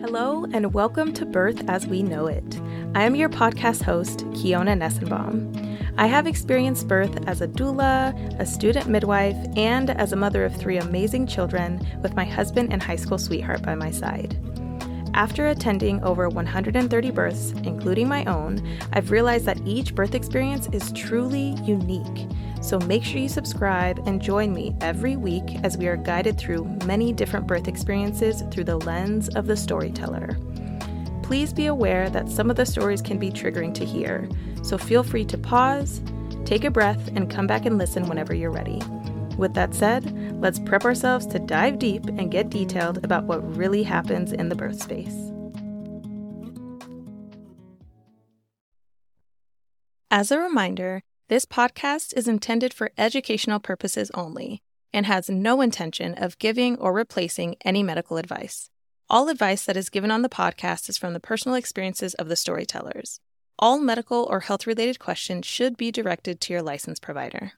Hello and welcome to Birth as We Know It. I am your podcast host, Kiona Nessenbaum. I have experienced birth as a doula, a student midwife, and as a mother of 3 amazing children with my husband and high school sweetheart by my side. After attending over 130 births, including my own, I've realized that each birth experience is truly unique. So make sure you subscribe and join me every week as we are guided through many different birth experiences through the lens of the storyteller. Please be aware that some of the stories can be triggering to hear, so feel free to pause, take a breath, and come back and listen whenever you're ready. With that said, let's prep ourselves to dive deep and get detailed about what really happens in the birth space. As a reminder, this podcast is intended for educational purposes only and has no intention of giving or replacing any medical advice. All advice that is given on the podcast is from the personal experiences of the storytellers. All medical or health-related questions should be directed to your licensed provider.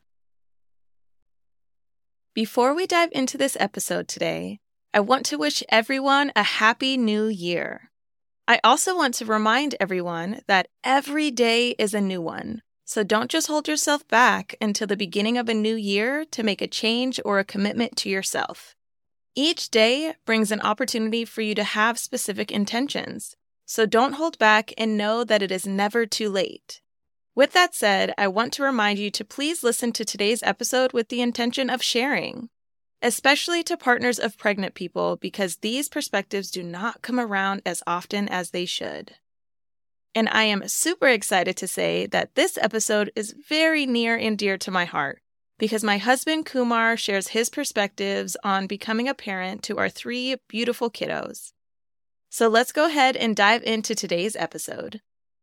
Before we dive into this episode today, I want to wish everyone a happy new year. I also want to remind everyone that every day is a new one. So don't just hold yourself back until the beginning of a new year to make a change or a commitment to yourself. Each day brings an opportunity for you to have specific intentions. So don't hold back and know that it is never too late. With that said, I want to remind you to please listen to today's episode with the intention of sharing, especially to partners of pregnant people, because these perspectives do not come around as often as they should. And I am super excited to say that this episode is very near and dear to my heart because my husband Kumar shares his perspectives on becoming a parent to our 3 beautiful kiddos. So let's go ahead and dive into today's episode.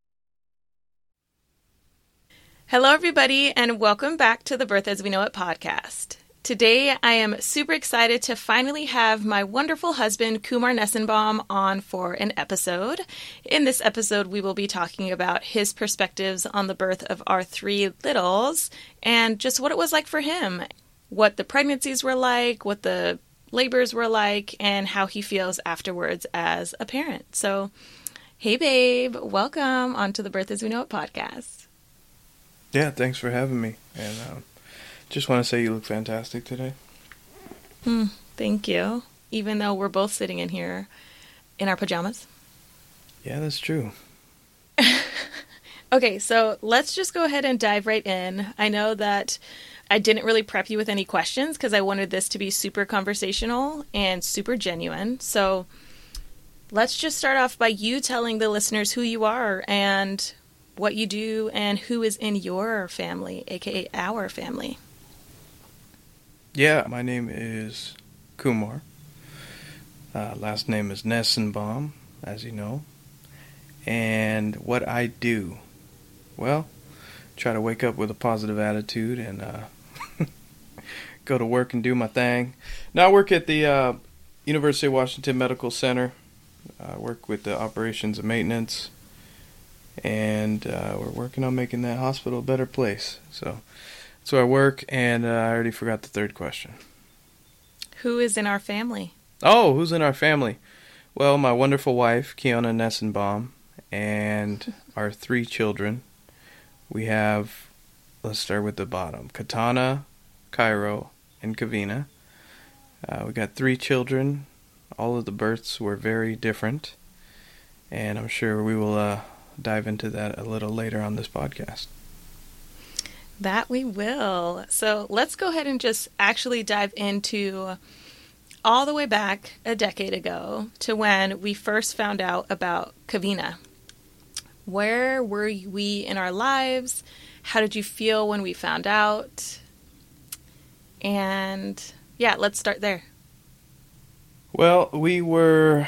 Hello, everybody, and welcome back to the Birth as We Know It podcast. Today, I am super excited to finally have my wonderful husband, Kumar Nessenbaum, on for an episode. In this episode, we will be talking about his perspectives on the birth of our 3 littles and just what it was like for him, what the pregnancies were like, what the labors were like, and how he feels afterwards as a parent. So, hey, babe, welcome onto the Birth as We Know It podcast. Yeah, thanks for having me. And just want to say you look fantastic today. Thank you. Even though we're both sitting in here in our pajamas. Yeah, that's true. Okay, so let's just go ahead and dive right in. I know that I didn't really prep you with any questions because I wanted this to be super conversational and super genuine. So let's just start off by you telling the listeners who you are and what you do and who is in your family, aka our family. Yeah, my name is Kumar. Last name is Nessenbaum, as you know. And what I do, well, try to wake up with a positive attitude and go to work and do my thing. Now I work at the University of Washington Medical Center. I work with the operations and maintenance. And we're working on making that hospital a better place. So that's where I work, and I already forgot the third question. Who is in our family? Oh, who's in our family? Well, my wonderful wife, Kiona Nessenbaum, and our 3 children. We have, let's start with the bottom, Katana, Cairo, and Kavina. We got 3 children. All of the births were very different, and I'm sure we will dive into that a little later on this podcast. That we will. So let's go ahead and just actually dive into all the way back a decade ago to when we first found out about Kavina. Where were we in our lives? How did you feel when we found out? And yeah, let's start there. Well, we were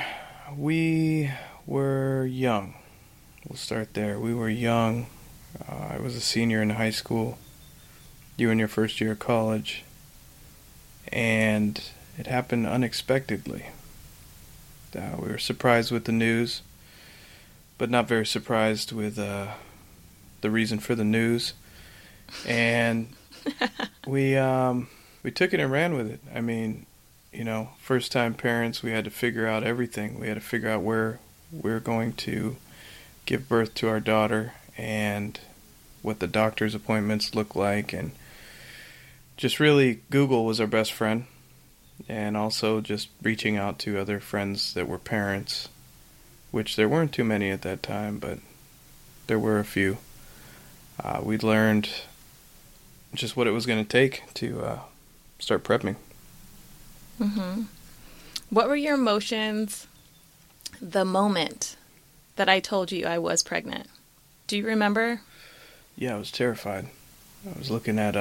young. We'll start there. We were young. I was a senior in high school. You in your first year of college. And it happened unexpectedly. We were surprised with the news, but not very surprised with the reason for the news. And we took it and ran with it. I mean, first time parents, we had to figure out everything. We had to figure out where we're going to give birth to our daughter and what the doctor's appointments look like. And just really, Google was our best friend. And also just reaching out to other friends that were parents, which there weren't too many at that time, but there were a few. We learned just what it was going to take to start prepping. Mm-hmm. What were your emotions the moment that I told you I was pregnant? Do you remember? Yeah, I was terrified. I was looking at,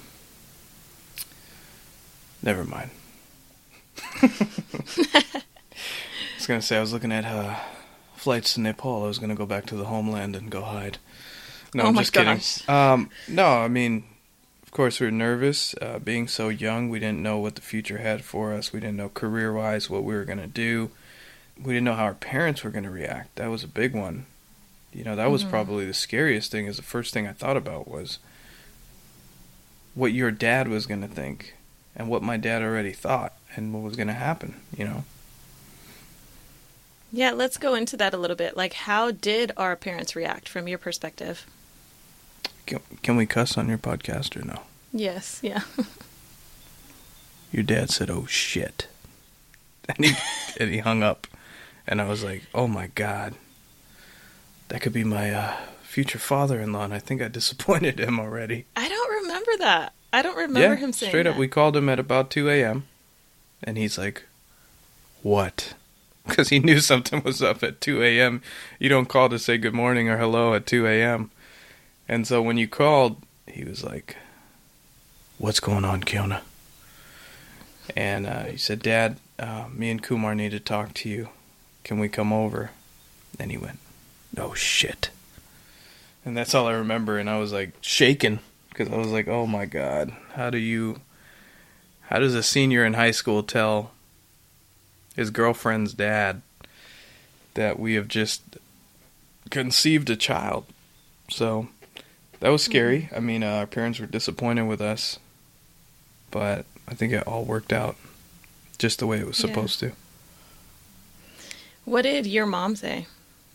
never mind. I was going to say I was looking at flights to Nepal. I was going to go back to the homeland and go hide. No, I'm just kidding. No, I mean, of course we were nervous. Being so young, we didn't know what the future had for us. We didn't know career-wise what we were going to do. We didn't know how our parents were going to react. That was a big one. That was probably the scariest thing. Is the first thing I thought about was what your dad was going to think and what my dad already thought and what was going to happen, Yeah, let's go into that a little bit. Like, how did our parents react from your perspective? Can we cuss on your podcast or no? Yes, yeah. Your dad said, "Oh shit," and he hung up, and I was like, "Oh my God, that could be my future father-in-law," and I think I disappointed him already. I don't remember that. I don't remember him saying straight up. that. We called him at about 2 a.m., and he's like, "What?" Because he knew something was up at 2 a.m. You don't call to say good morning or hello at 2 a.m. And so when you called, he was like, "What's going on, Kiona?" And he said, "Dad, me and Kumar need to talk to you. Can we come over?" And he went, "Oh, shit." And that's all I remember. And I was like shaking because I was like, oh my God, how does a senior in high school tell his girlfriend's dad that we have just conceived a child? So that was scary. I mean, our parents were disappointed with us, but I think it all worked out just the way it was supposed to. What did your mom say?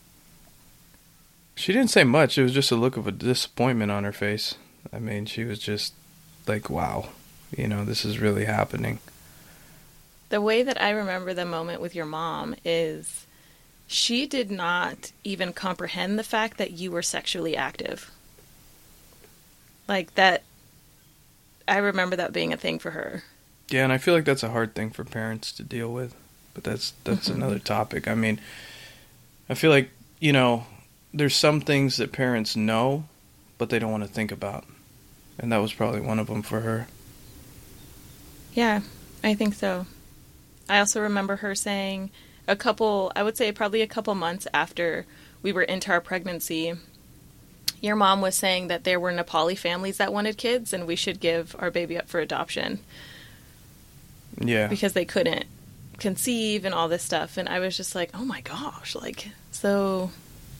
She didn't say much. It was just a look of a disappointment on her face. I mean, she was just like, wow, this is really happening. The way that I remember the moment with your mom is she did not even comprehend the fact that you were sexually active. Like that, I remember that being a thing for her. Yeah, and I feel like that's a hard thing for parents to deal with, but that's another topic. I mean, I feel like, there's some things that parents know, but they don't want to think about. And that was probably one of them for her. Yeah, I think so. I also remember her saying probably a couple months after we were into our pregnancy, your mom was saying that there were Nepali families that wanted kids and we should give our baby up for adoption. Yeah. Because they couldn't conceive and all this stuff. And I was just like, oh my gosh, so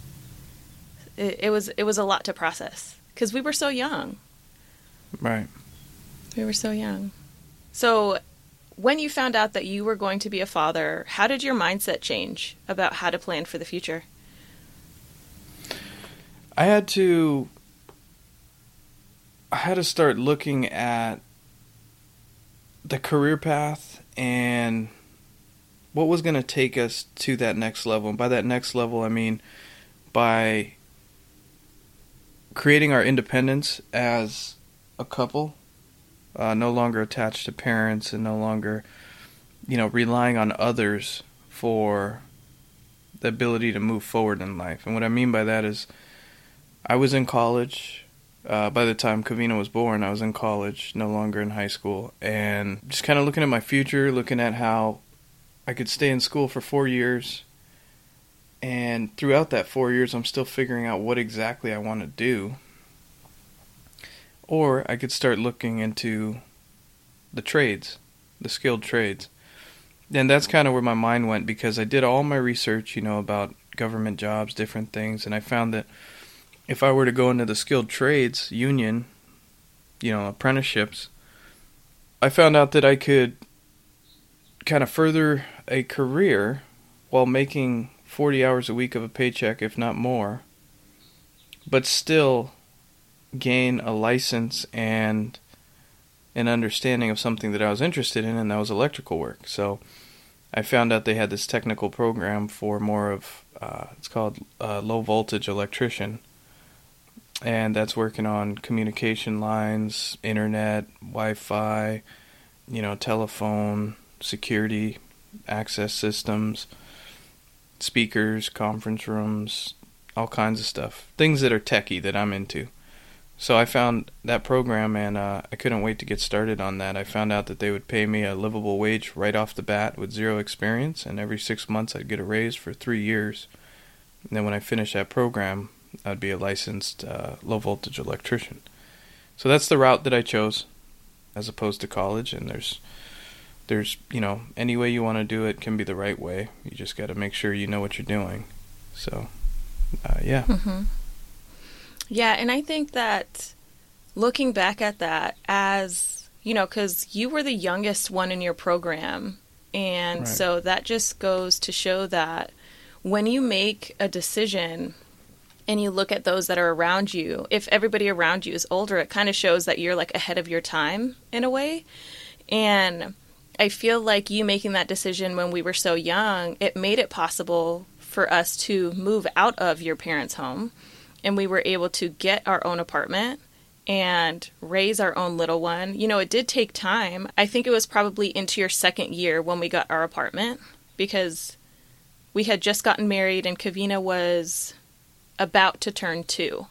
it was a lot to process because we were so young. Right. We were so young. So when you found out that you were going to be a father, how did your mindset change about how to plan for the future? I had to start looking at the career path and what was going to take us to that next level. And by that next level, I mean by creating our independence as a couple, no longer attached to parents and no longer, relying on others for the ability to move forward in life. And what I mean by that is I was in college. By the time Kavina was born, I was in college, no longer in high school, and just kind of looking at my future, looking at how I could stay in school for 4 years, and throughout that 4 years, I'm still figuring out what exactly I want to do. Or I could start looking into the trades, the skilled trades. And that's kind of where my mind went because I did all my research, about government jobs, different things, and I found that if I were to go into the skilled trades union, apprenticeships, I found out that I could kind of further a career while making 40 hours a week of a paycheck, if not more, but still gain a license and an understanding of something that I was interested in, and that was electrical work. So I found out they had this technical program for more of, it's called low voltage electrician, and that's working on communication lines, internet, Wi-Fi, telephone, security, access systems, speakers, conference rooms, all kinds of stuff. Things that are techie that I'm into. So I found that program, and I couldn't wait to get started on that. I found out that they would pay me a livable wage right off the bat with zero experience, and every 6 months I'd get a raise for 3 years. And then when I finished that program, I'd be a licensed low-voltage electrician. So that's the route that I chose, as opposed to college. And there's any way you want to do it can be the right way. You just got to make sure you know what you're doing. So, yeah. Mm-hmm. Yeah, and I think that looking back at that as, because you were the youngest one in your program, and so that just goes to show that when you make a decision and you look at those that are around you, if everybody around you is older, it kind of shows that you're like ahead of your time in a way. And I feel like you making that decision when we were so young, it made it possible for us to move out of your parents' home. And we were able to get our own apartment and raise our own little one. It did take time. I think it was probably into your second year when we got our apartment, because we had just gotten married and Kavina was about to turn 2.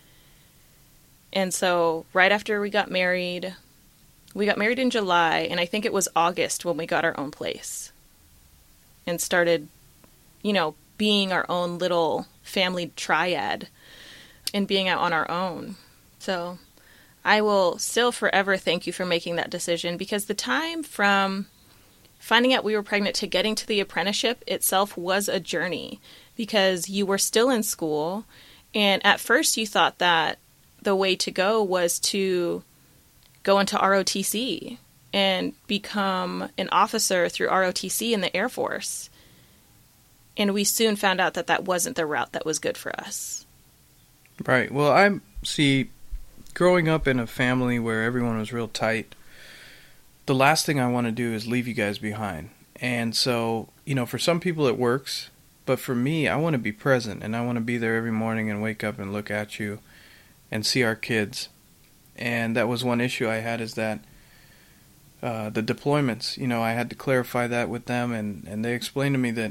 And so right after we got married in July, and I think it was August when we got our own place and started, being our own little family triad and being out on our own. So I will still forever thank you for making that decision, because the time from finding out we were pregnant to getting to the apprenticeship itself was a journey, because you were still in school. And at first you thought that the way to go was to go into ROTC and become an officer through ROTC in the Air Force. And we soon found out that that wasn't the route that was good for us. Right. Well, growing up in a family where everyone was real tight, the last thing I want to do is leave you guys behind. And so, for some people it works, but for me, I want to be present, and I want to be there every morning and wake up and look at you and see our kids. And that was one issue I had, is that the deployments, I had to clarify that with them, and they explained to me that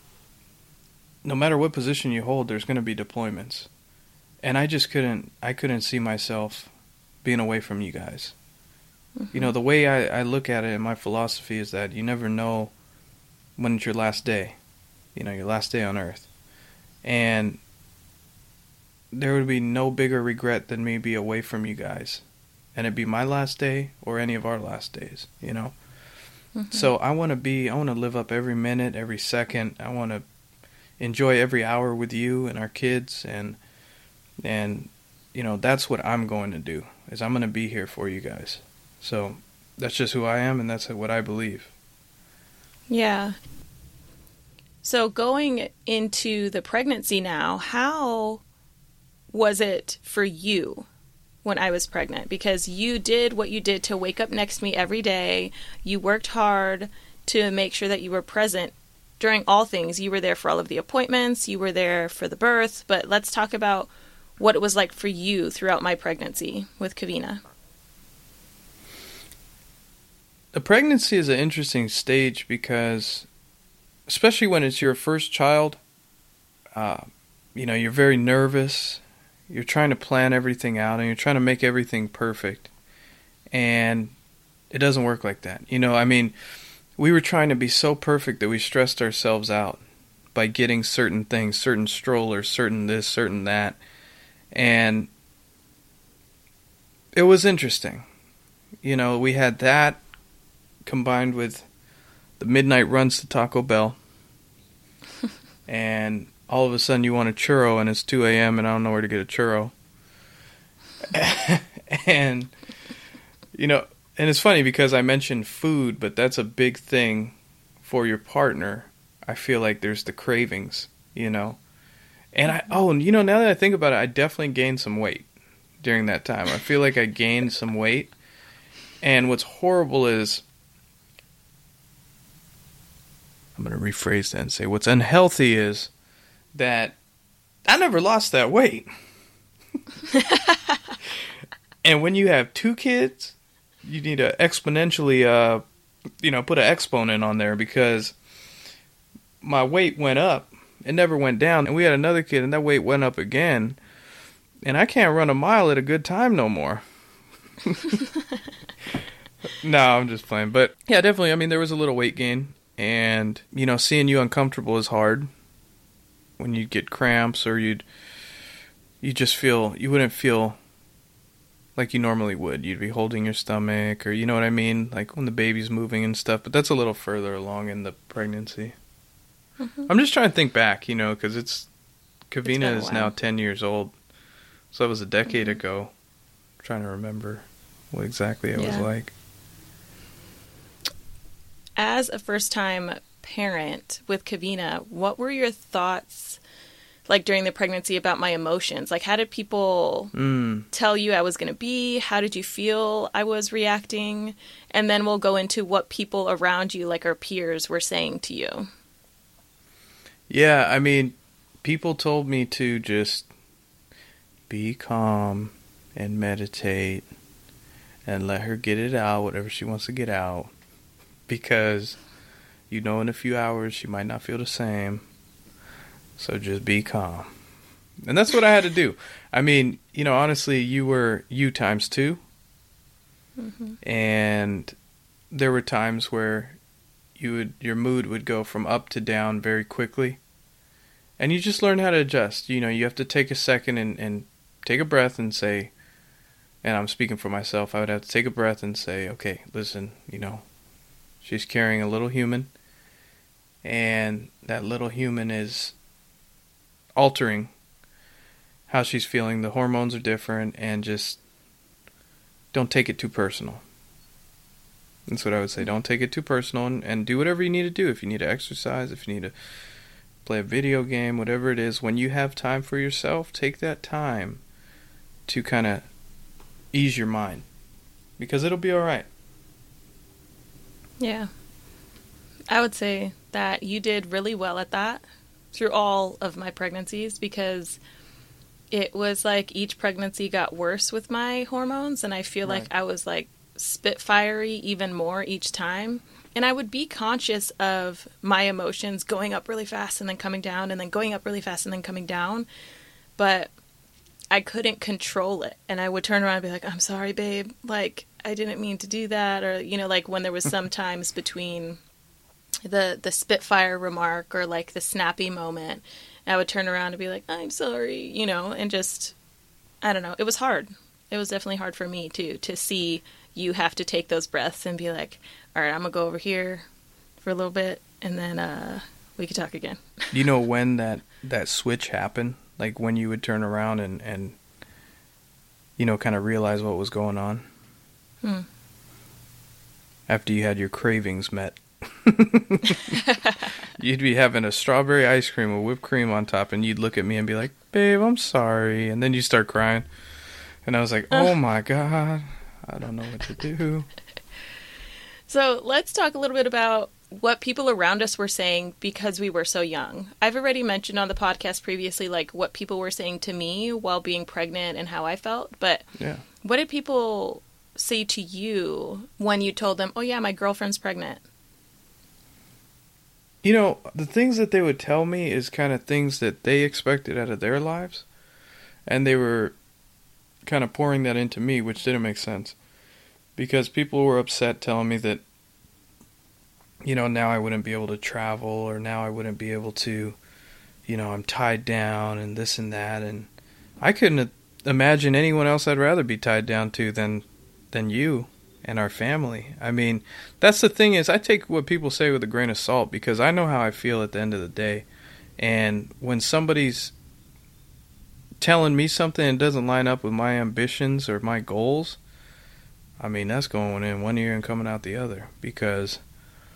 no matter what position you hold, there's going to be deployments. And I just couldn't see myself being away from you guys. Mm-hmm. The way I look at it, and my philosophy is that you never know when it's your last day, your last day on Earth. And there would be no bigger regret than me be away from you guys. And it'd be my last day or any of our last days, Mm-hmm. So I want to live up every minute, every second. I want to enjoy every hour with you and our kids, and that's what I'm going to do, is I'm going to be here for you guys. So that's just who I am, and that's what I believe. Yeah. So going into the pregnancy now, how was it for you when I was pregnant? Because you did what you did to wake up next to me every day. You worked hard to make sure that you were present during all things. You were there for all of the appointments. You were there for the birth. But let's talk about what it was like for you throughout my pregnancy with Kavina. The pregnancy is an interesting stage, because especially when it's your first child, you're very nervous. You're trying to plan everything out, and you're trying to make everything perfect. And it doesn't work like that. We were trying to be so perfect that we stressed ourselves out by getting certain things, certain strollers, certain this, certain that. And it was interesting. We had that combined with the midnight runs to Taco Bell. And all of a sudden you want a churro, and it's 2 a.m. and I don't know where to get a churro. And, and it's funny because I mentioned food, but that's a big thing for your partner, I feel like there's the cravings, you know. And now that I think about it, I definitely gained some weight during that time. I feel like I gained some weight. And what's horrible is, I'm going to rephrase that and say what's unhealthy is that I never lost that weight. And when you have 2 kids, you need to exponentially, put an exponent on there, because my weight went up. It never went down. And we had another kid, and that weight went up again. And I can't run a mile at a good time no more. No, I'm just playing. But yeah, definitely. I mean, there was a little weight gain. And, seeing you uncomfortable is hard. When you get cramps, or you wouldn't feel like you normally would. You'd be holding your stomach, or you know what I mean? Like when the baby's moving and stuff. But that's a little further along in the pregnancy. Mm-hmm. I'm just trying to think back, because Kavina is now 10 years old. So that was a decade ago. I'm trying to remember what exactly it was like. As a first-time parent with Kavina, what were your thoughts like during the pregnancy about my emotions? Like, how did people tell you I was going to be? How did you feel I was reacting? And then we'll go into what people around you, like our peers, were saying to you. Yeah, I mean, people told me to just be calm and meditate and let her get it out, whatever she wants to get out. Because, in a few hours she might not feel the same. So just be calm. And that's what I had to do. I mean, honestly, you were you times 2. Mm-hmm. And there were times where your mood would go from up to down very quickly. And you just learn how to adjust. You have to take a second and take a breath and say, and I'm speaking for myself, I would have to take a breath and say, okay, listen, she's carrying a little human, and that little human is altering how she's feeling. The hormones are different, and just don't take it too personal. That's what I would say. Don't take it too personal, and do whatever you need to do. If you need to exercise, if you need to play a video game, whatever it is, when you have time for yourself, take that time to kind of ease your mind, because it'll be all right. Yeah. I would say that you did really well at that through all of my pregnancies, because it was like each pregnancy got worse with my hormones, and I feel like I was like spitfirey even more each time. And I would be conscious of my emotions going up really fast and then coming down, and then going up really fast and then coming down. But I couldn't control it. And I would turn around and be like, I'm sorry, babe. Like, I didn't mean to do that. Or, like when there was some times between the spitfire remark or like the snappy moment, I would turn around and be like, I'm sorry, and just, I don't know. It was hard. It was definitely hard for me too, to see you have to take those breaths and be like, all right, I'm going to go over here for a little bit, and then we could talk again. You know when that switch happened? Like when you would turn around and kind of realize what was going on? After you had your cravings met. You'd be having a strawberry ice cream with whipped cream on top, and you'd look at me and be like, babe, I'm sorry. And then you start crying. And I was like, oh my God, I don't know what to do. So let's talk a little bit about what people around us were saying because we were so young. I've already mentioned on the podcast previously, like what people were saying to me while being pregnant and how I felt. But what did people say to you when you told them, oh yeah, my girlfriend's pregnant? The things that they would tell me is kind of things that they expected out of their lives. And they were kind of pouring that into me, which didn't make sense. Because people were upset telling me that, now I wouldn't be able to travel, or now I wouldn't be able to, I'm tied down and this and that. And I couldn't imagine anyone else I'd rather be tied down to than you and our family. I mean, that's the thing is I take what people say with a grain of salt, because I know how I feel at the end of the day. And when somebody's telling me something and doesn't line up with my ambitions or my goals, I mean, that's going in one ear and coming out the other, because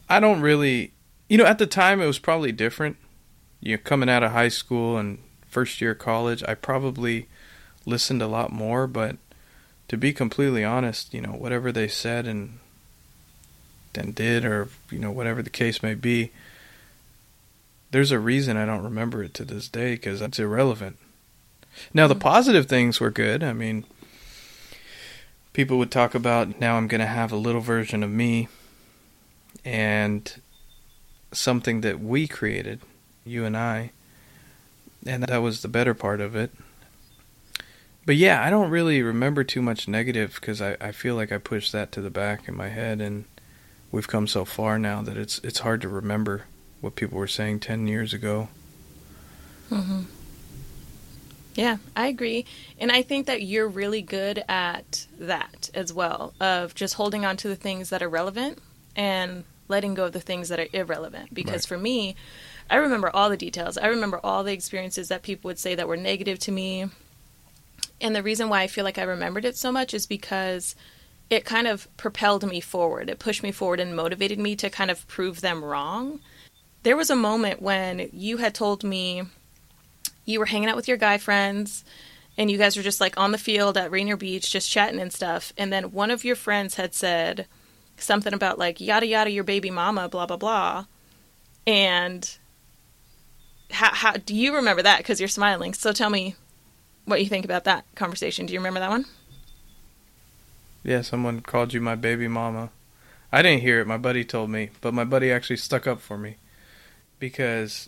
I don't really, at the time it was probably different. Coming out of high school and first year of college, I probably listened a lot more, but to be completely honest, whatever they said and did, or, whatever the case may be, there's a reason I don't remember it to this day, because it's irrelevant. Now, the positive things were good. I mean, people would talk about, now I'm going to have a little version of me, and something that we created, you and I, and that was the better part of it. But yeah, I don't really remember too much negative, because I feel like I pushed that to the back in my head, and we've come so far now that it's hard to remember what people were saying 10 years ago. Mm-hmm. Yeah, I agree. And I think that you're really good at that as well, of just holding on to the things that are relevant and letting go of the things that are irrelevant. Because right. For me, I remember all the details. I remember all the experiences that people would say that were negative to me. And the reason why I feel like I remembered it so much is because it kind of propelled me forward. It pushed me forward and motivated me to kind of prove them wrong. There was a moment when you had told me you were hanging out with your guy friends and you guys were just like on the field at Rainier Beach just chatting and stuff. And then one of your friends had said something about like, yada yada, your baby mama, blah, blah, blah. And how do you remember that? Because you're smiling. So tell me what you think about that conversation. Do you remember that one? Yeah, someone called you my baby mama. I didn't hear it. My buddy told me. But my buddy actually stuck up for me. Because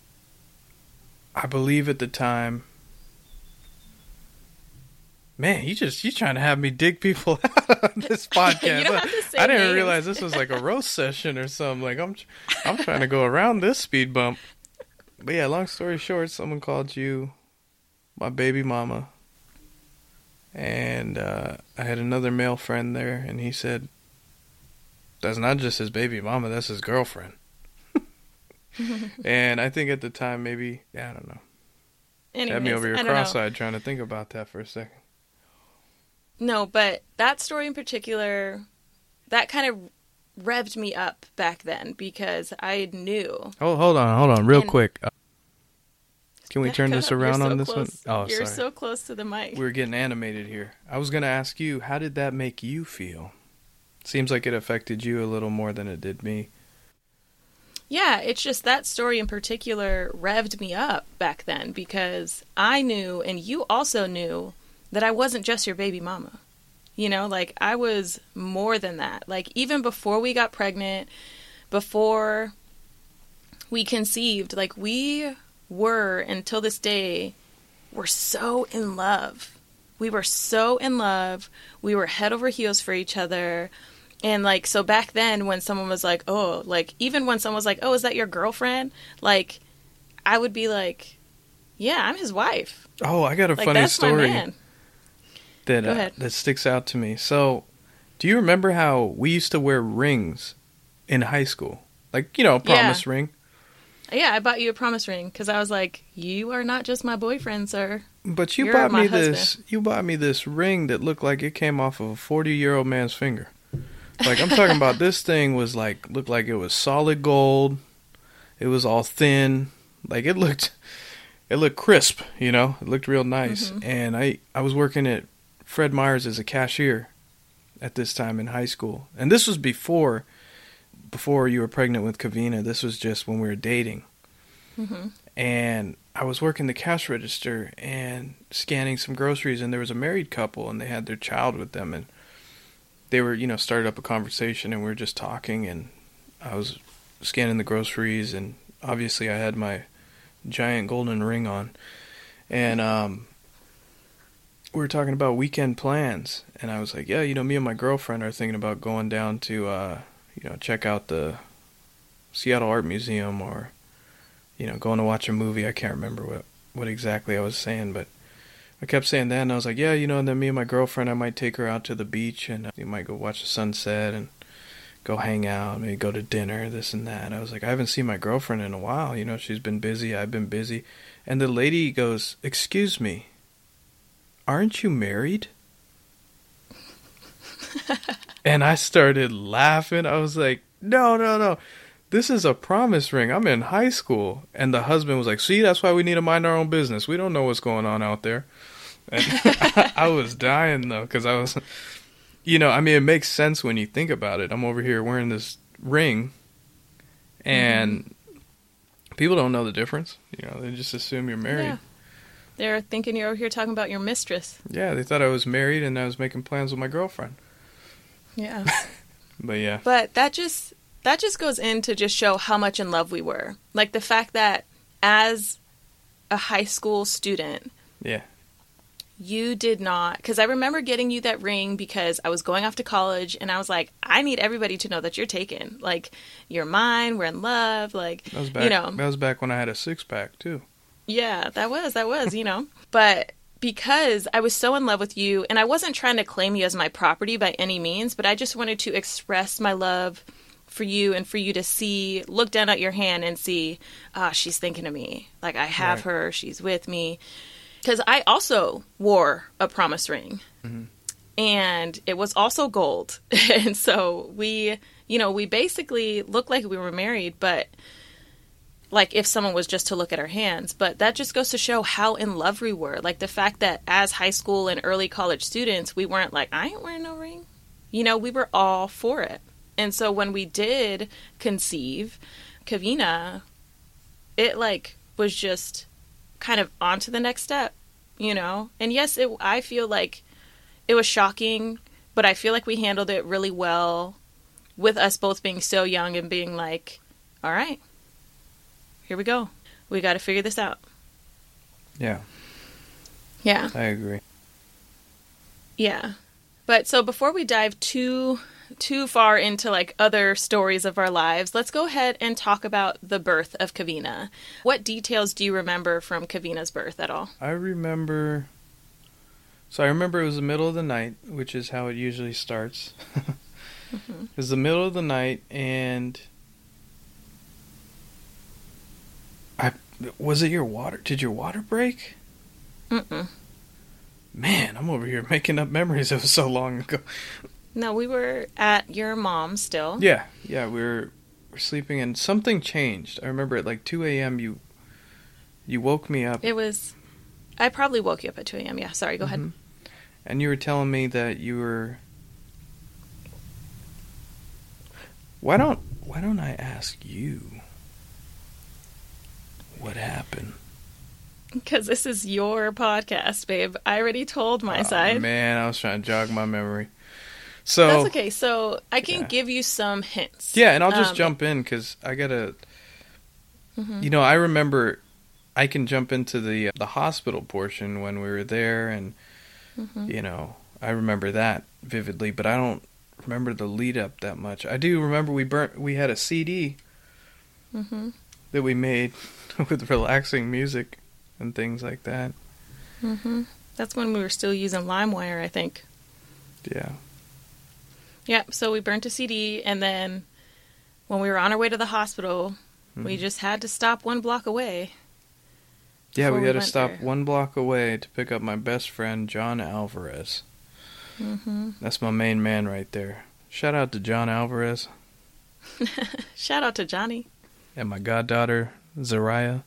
I believe at the time, man, you trying to have me dig people out on this podcast. You don't have to say I didn't names. realize this was like a roast session or something. Like I'm trying to go around this speed bump. But yeah, long story short, someone called you my baby mama. And I had another male friend there, and he said, that's not just his baby mama, that's his girlfriend. And I think at the time, maybe, I don't know. Anyways, had me over here cross-eyed trying to think about that for a second. No, but that story in particular, that kind of revved me up back then because I knew. Oh, hold on, real quick. Can we turn this around on this close. one? Oh, You're sorry. so close to the mic. We're getting animated here. I was going to ask you, how did that make you feel? Seems like it affected you a little more than it did me. Yeah, it's just that story in particular revved me up back then because I knew, and you also knew, that I wasn't just your baby mama. You know, like, I was more than that. Like, even before we got pregnant, before we conceived, like, we were, until this day, we're so in love. We were so in love. We were head over heels for each other. And, like, so back then when someone was like, oh, like, even when someone was like, oh, is that your girlfriend? Like, I would be like, yeah, I'm his wife. Oh, I got a like, funny that's story my man. that sticks out to me. So, do you remember how we used to wear rings in high school? Like, you know, a promise ring. Yeah, I bought you a promise ring because I was like, you are not just my boyfriend, sir. But you You're bought my me husband. you bought me this ring that looked like it came off of a 40-year-old man's finger. Like, I'm talking about, this thing was like, looked like it was solid gold. It was all thin. Like, it looked crisp, you know? It looked real nice. Mm-hmm. And I was working at Fred Meyer's as a cashier at this time in high school. And this was before you were pregnant with Kavina. This was just when we were dating. Mm-hmm. And I was working the cash register and scanning some groceries, and there was a married couple, and they had their child with them, and they were, you know, started up a conversation, and we were just talking, and I was scanning the groceries, and obviously I had my giant golden ring on, and we were talking about weekend plans, and I was like, yeah, you know, me and my girlfriend are thinking about going down to, you know, check out the Seattle Art Museum, or, you know, going to watch a movie. I can't remember what exactly I was saying, but I kept saying that, and I was like, yeah, you know, and then me and my girlfriend, I might take her out to the beach, and we might go watch the sunset, and go hang out, maybe go to dinner, this and that. I was like, I haven't seen my girlfriend in a while, you know, she's been busy, I've been busy. And the lady goes, excuse me, aren't you married? And I started laughing. I was like, No, no, no. This is a promise ring. I'm in high school. And the husband was like, see, that's why we need to mind our own business. We don't know what's going on out there. And I was dying, though, because I was, I mean, it makes sense when you think about it. I'm over here wearing this ring, and people don't know the difference. They just assume you're married. Yeah. They're thinking you're over here talking about your mistress. Yeah, they thought I was married and I was making plans with my girlfriend. Yeah. But yeah. But that just goes in to just show how much in love we were. Like the fact that as a high school student, yeah, you did not, because I remember getting you that ring because I was going off to college and I was like, I need everybody to know that you're taken. Like, you're mine, we're in love, like, that was back, that was back when I had a six-pack too. Yeah, that was, But because I was so in love with you, and I wasn't trying to claim you as my property by any means, but I just wanted to express my love for you and for you to look down at your hand and see, she's thinking of me. Like, I have her, she's with me. Because I also wore a promise ring, and it was also gold. And so we basically looked like we were married, but like if someone was just to look at our hands. But that just goes to show how in love we were. Like the fact that as high school and early college students, we weren't like, I ain't wearing no ring. We were all for it. And so when we did conceive Kavina, it like was just kind of on to the next step, And yes, I feel like it was shocking, but I feel like we handled it really well with us both being so young and being like, all right, here we go. We got to figure this out. Yeah. Yeah. I agree. Yeah. But so before we dive too far into like other stories of our lives, let's go ahead and talk about the birth of Kavina. What details do you remember from Kavina's birth at all? I remember it was the middle of the night, which is how it usually starts. It was the middle of the night, and did your water break? Mm-mm. Man, I'm over here making up memories. It was so long ago. No, we were at your mom's still. Yeah, we were sleeping, and something changed. I remember at like 2 a.m. you woke me up. I probably woke you up at 2 a.m. Yeah, sorry, go ahead. And you were telling me that you were... Why don't I ask you what happened? Because this is your podcast, babe. I already told my side. Man, I was trying to jog my memory. So that's okay. So I can give you some hints. Yeah, and I'll just jump in because I gotta. I remember I can jump into the hospital portion when we were there, and I remember that vividly, but I don't remember the lead up that much. I do remember we had a CD that we made with relaxing music and things like that. That's when we were still using LimeWire, I think. Yeah. Yeah, so we burnt a CD, and then when we were on our way to the hospital, we just had to stop 1 block away. Yeah, we had to stop 1 block away to pick up my best friend, John Alvarez. That's my main man right there. Shout out to John Alvarez. Shout out to Johnny. And my goddaughter, Zariah.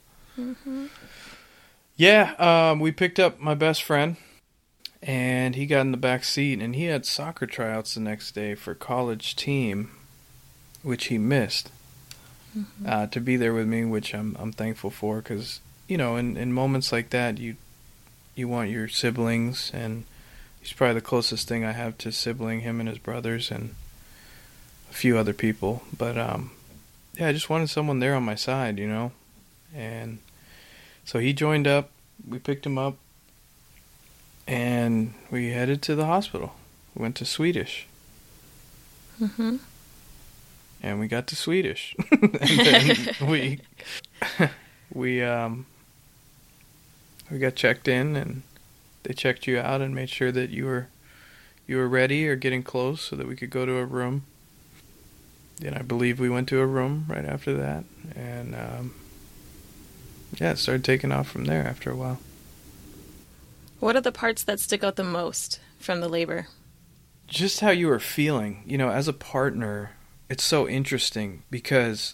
Yeah, we picked up my best friend, and he got in the back seat, and he had soccer tryouts the next day for college team, which he missed, to be there with me, which I'm thankful for, because, in moments like that, you want your siblings, and he's probably the closest thing I have to sibling, him and his brothers, and a few other people, but, yeah, I just wanted someone there on my side, and so he joined up, we picked him up, and we headed to the hospital. We went to Swedish. And we got to Swedish. And then we got checked in, and they checked you out and made sure that you were ready or getting close so that we could go to a room. And I believe we went to a room right after that, and it started taking off from there after a while. What are the parts that stick out the most from the labor? Just how you were feeling. As a partner, it's so interesting because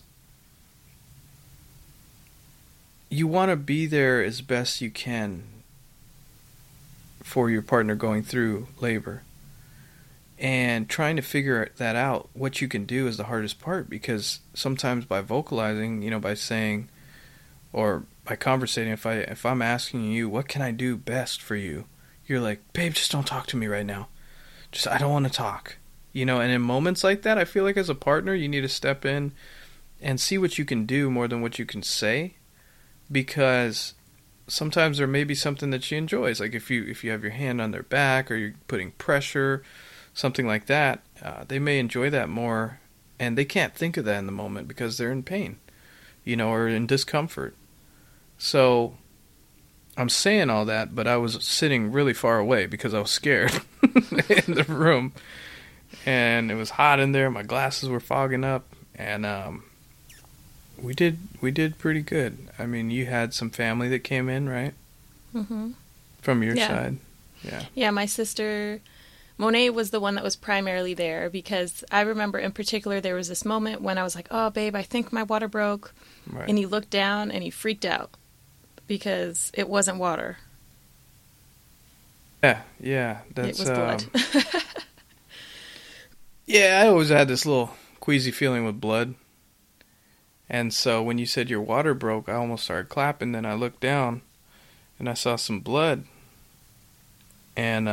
you want to be there as best you can for your partner going through labor. And trying to figure that out, what you can do, is the hardest part, because sometimes by vocalizing, by saying, or by conversating, if I'm asking you, what can I do best for you? You're like, babe, just don't talk to me right now. I don't want to talk. And in moments like that, I feel like as a partner, you need to step in and see what you can do more than what you can say, because sometimes there may be something that she enjoys. Like if you have your hand on their back, or you're putting pressure, something like that, they may enjoy that more, and they can't think of that in the moment because they're in pain, or in discomfort. So I'm saying all that, but I was sitting really far away because I was scared in the room, and it was hot in there. My glasses were fogging up, and we did pretty good. I mean, you had some family that came in, right? Mm-hmm. From your side. Yeah. Yeah, my sister Monet was the one that was primarily there, because I remember in particular there was this moment when I was like, oh, babe, I think my water broke. Right. And he looked down and he freaked out because it wasn't water. Yeah. It was blood. Yeah, I always had this little queasy feeling with blood. And so when you said your water broke, I almost started clapping. Then I looked down and I saw some blood. And,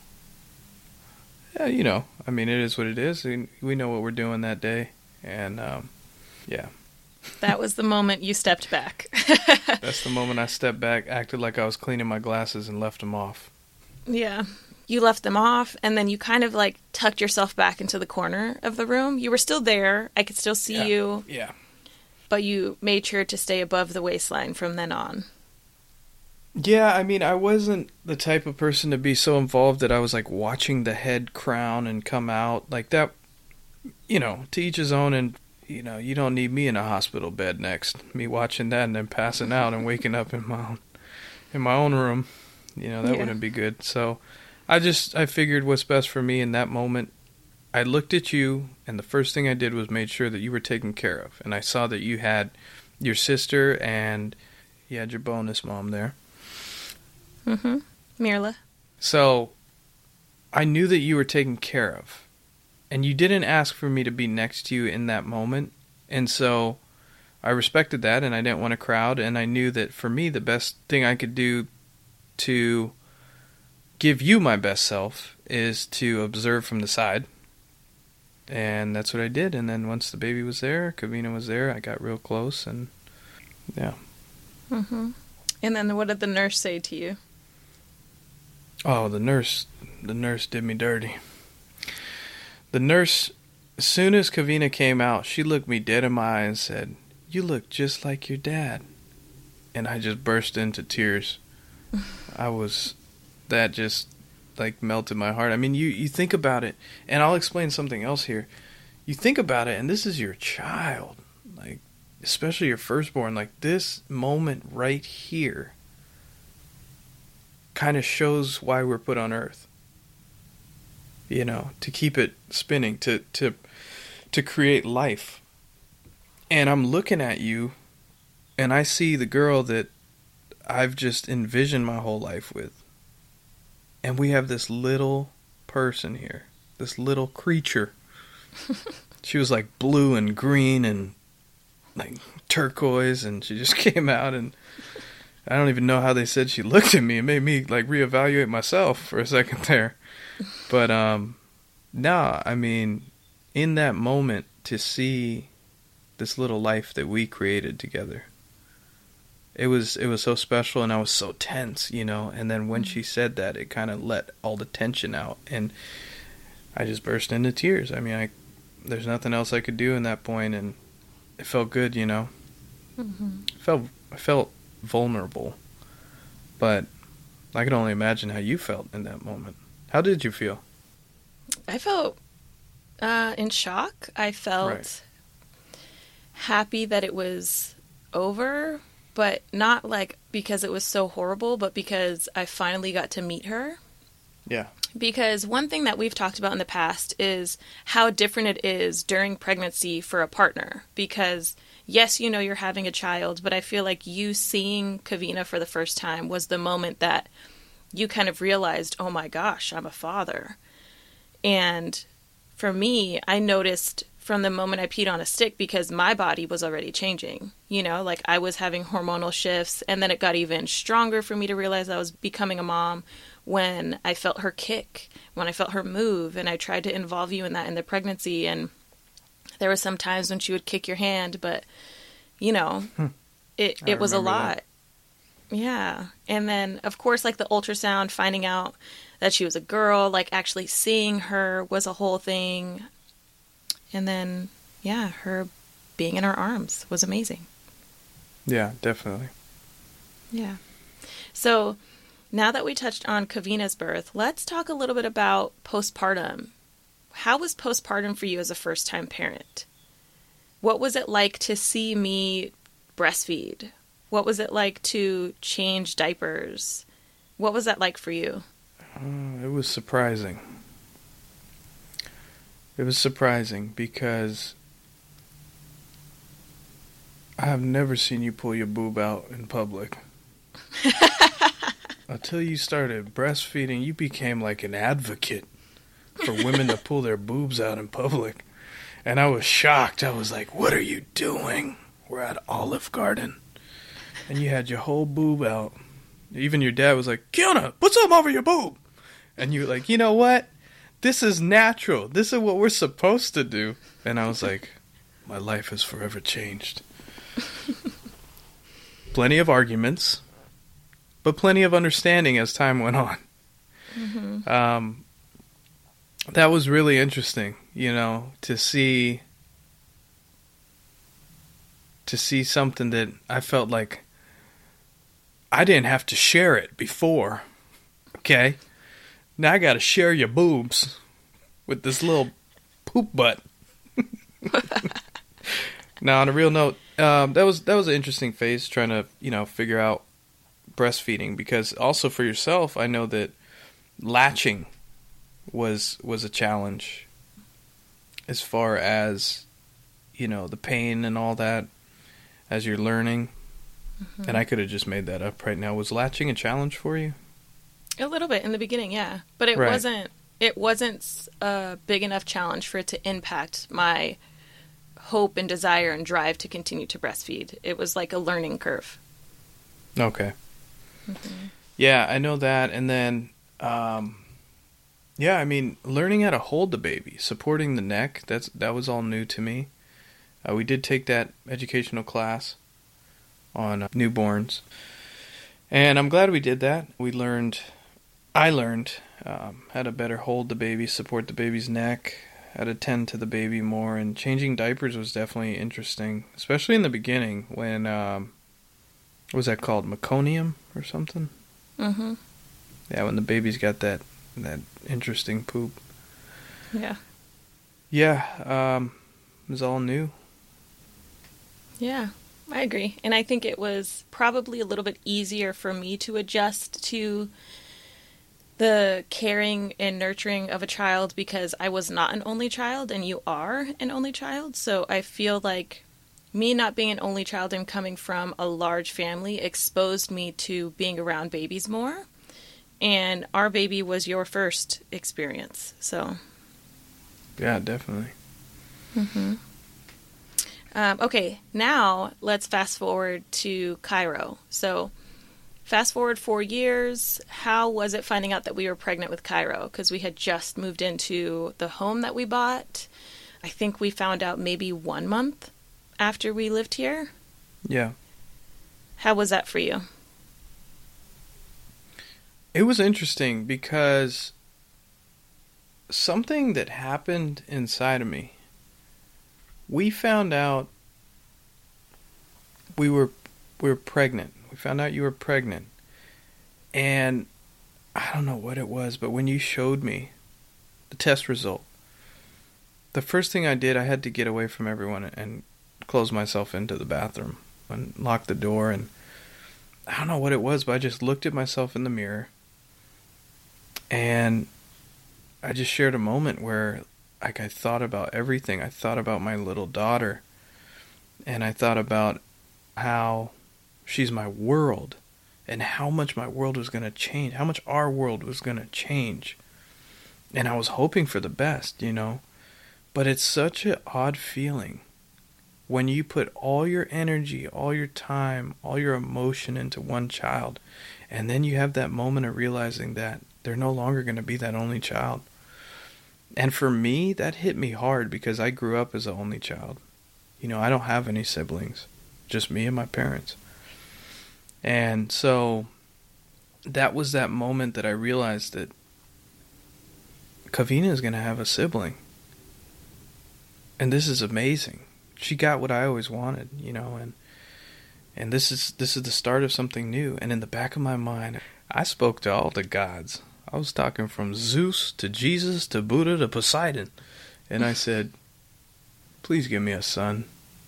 yeah, I mean, it is what it is. We know what we're doing that day. And, yeah. That was the moment you stepped back. That's the moment I stepped back, acted like I was cleaning my glasses, and left them off. Yeah. You left them off, and then you kind of like tucked yourself back into the corner of the room. You were still there. I could still see you. Yeah. But you made sure to stay above the waistline from then on. Yeah, I mean, I wasn't the type of person to be so involved that I was like watching the head crown and come out like that. To each his own, and you don't need me in a hospital bed next. Me watching that and then passing out and waking up in my own room. That wouldn't be good. So I figured what's best for me in that moment. I looked at you, and the first thing I did was made sure that you were taken care of. And I saw that you had your sister and you had your bonus mom there. Mm-hmm. Mirla. So I knew that you were taken care of. And you didn't ask for me to be next to you in that moment. And so I respected that, and I didn't want a crowd. And I knew that for me, the best thing I could do to give you my best self is to observe from the side. And that's what I did. And then once the baby was there, Kavina was there, I got real close, and yeah. Mm-hmm. And then what did the nurse say to you? Oh, the nurse did me dirty. The nurse, as soon as Kavina came out, she looked me dead in my eye and said, "You look just like your dad." And I just burst into tears. That just like melted my heart. I mean, you think about it, and I'll explain something else here. You think about it, and this is your child, like, especially your firstborn, like this moment right here kind of shows why we're put on earth. To keep it spinning, to create life. And I'm looking at you, and I see the girl that I've just envisioned my whole life with. And we have this little person here, this little creature. She was like blue and green and like turquoise, and she just came out, and I don't even know how they said she looked at me. It made me like reevaluate myself for a second there. But no, I mean, in that moment, to see this little life that we created together, it was so special, and I was so tense, and then when she said that, it kind of let all the tension out, and I just burst into tears. I mean, there's nothing else I could do in that point, and it felt good, Mm-hmm. I felt vulnerable, but I could only imagine how you felt in that moment. How did you feel? I felt in shock. I felt happy that it was over, but not like because it was so horrible, but because I finally got to meet her. Yeah. Because one thing that we've talked about in the past is how different it is during pregnancy for a partner. Because, yes, you know you're having a child, but I feel like you seeing Kavina for the first time was the moment that you kind of realized, oh my gosh, I'm a father. And for me, I noticed from the moment I peed on a stick because my body was already changing. You know, like I was having hormonal shifts, and then it got even stronger for me to realize I was becoming a mom when I felt her kick, when I felt her move, and I tried to involve you in that in the pregnancy. And there were some times when she would kick your hand, but, you know, it was a lot. Yeah. And then, of course, like the ultrasound, finding out that she was a girl, like actually seeing her was a whole thing. And then, yeah, her being in our arms was amazing. Yeah, definitely. Yeah. So now that we touched on Kavina's birth, let's talk a little bit about postpartum. How was postpartum for you as a first-time parent? What was it like to see me breastfeed? What was it like to change diapers? What was that like for you? It was surprising. It was surprising because I have never seen you pull your boob out in public. Until you started breastfeeding, you became like an advocate for women to pull their boobs out in public. And I was shocked. I was like, what are you doing? We're at Olive Garden. And you had your whole boob out. Even your dad was like, Kiona, put something over your boob. And you were like, you know what? This is natural. This is what we're supposed to do. And I was like, my life has forever changed. Plenty of arguments, but plenty of understanding as time went on. Mm-hmm. That was really interesting, you know, to see something that I felt like I didn't have to share it before. Okay? Now I got to share your boobs with this little poop butt. Now, on a real note, that was an interesting phase trying to, you know, figure out breastfeeding, because also for yourself, I know that latching was a challenge as far as, you know, the pain and all that as you're learning. Mm-hmm. And I could have just made that up right now. Was latching a challenge for you? A little bit in the beginning, yeah. But it wasn't a big enough challenge for it to impact my hope and desire and drive to continue to breastfeed. It was like a learning curve. Okay. Mm-hmm. Yeah, I know that. And then, yeah, I mean, learning how to hold the baby, supporting the neck, that was all new to me. We did take that educational class on newborns. And I'm glad we did that. I learned how to better hold the baby, support the baby's neck, how to tend to the baby more, and changing diapers was definitely interesting, especially in the beginning when, what was that called, meconium or something? Mm-hmm. Yeah, when the baby's got that interesting poop. Yeah. Yeah, it was all new. Yeah, I agree. And I think it was probably a little bit easier for me to adjust to the caring and nurturing of a child because I was not an only child and you are an only child. So I feel like me not being an only child and coming from a large family exposed me to being around babies more. And our baby was your first experience, so. Yeah, definitely. Mm-hmm. Okay, now let's fast forward to Cairo. So, fast forward 4 years. How was it finding out that we were pregnant with Cairo? Because we had just moved into the home that we bought. I think we found out maybe 1 month after we lived here. Yeah. How was that for you? It was interesting because something that happened inside of me. We found out we were pregnant. We found out you were pregnant. And I don't know what it was, but when you showed me the test result, the first thing I did, I had to get away from everyone and close myself into the bathroom and lock the door. And I don't know what it was, but I just looked at myself in the mirror. And I just shared a moment where like I thought about everything. I thought about my little daughter, and I thought about how she's my world and how much my world was going to change, how much our world was going to change. And I was hoping for the best, you know. But it's such an odd feeling when you put all your energy, all your time, all your emotion into one child, and then you have that moment of realizing that they're no longer going to be that only child. And for me, that hit me hard because I grew up as an only child. You know, I don't have any siblings, just me and my parents. And so that was that moment that I realized that Kavina is going to have a sibling. And this is amazing. She got what I always wanted, you know, and this is the start of something new. And in the back of my mind, I spoke to all the gods. I was talking from Zeus to Jesus to Buddha to Poseidon. And I said, please give me a son.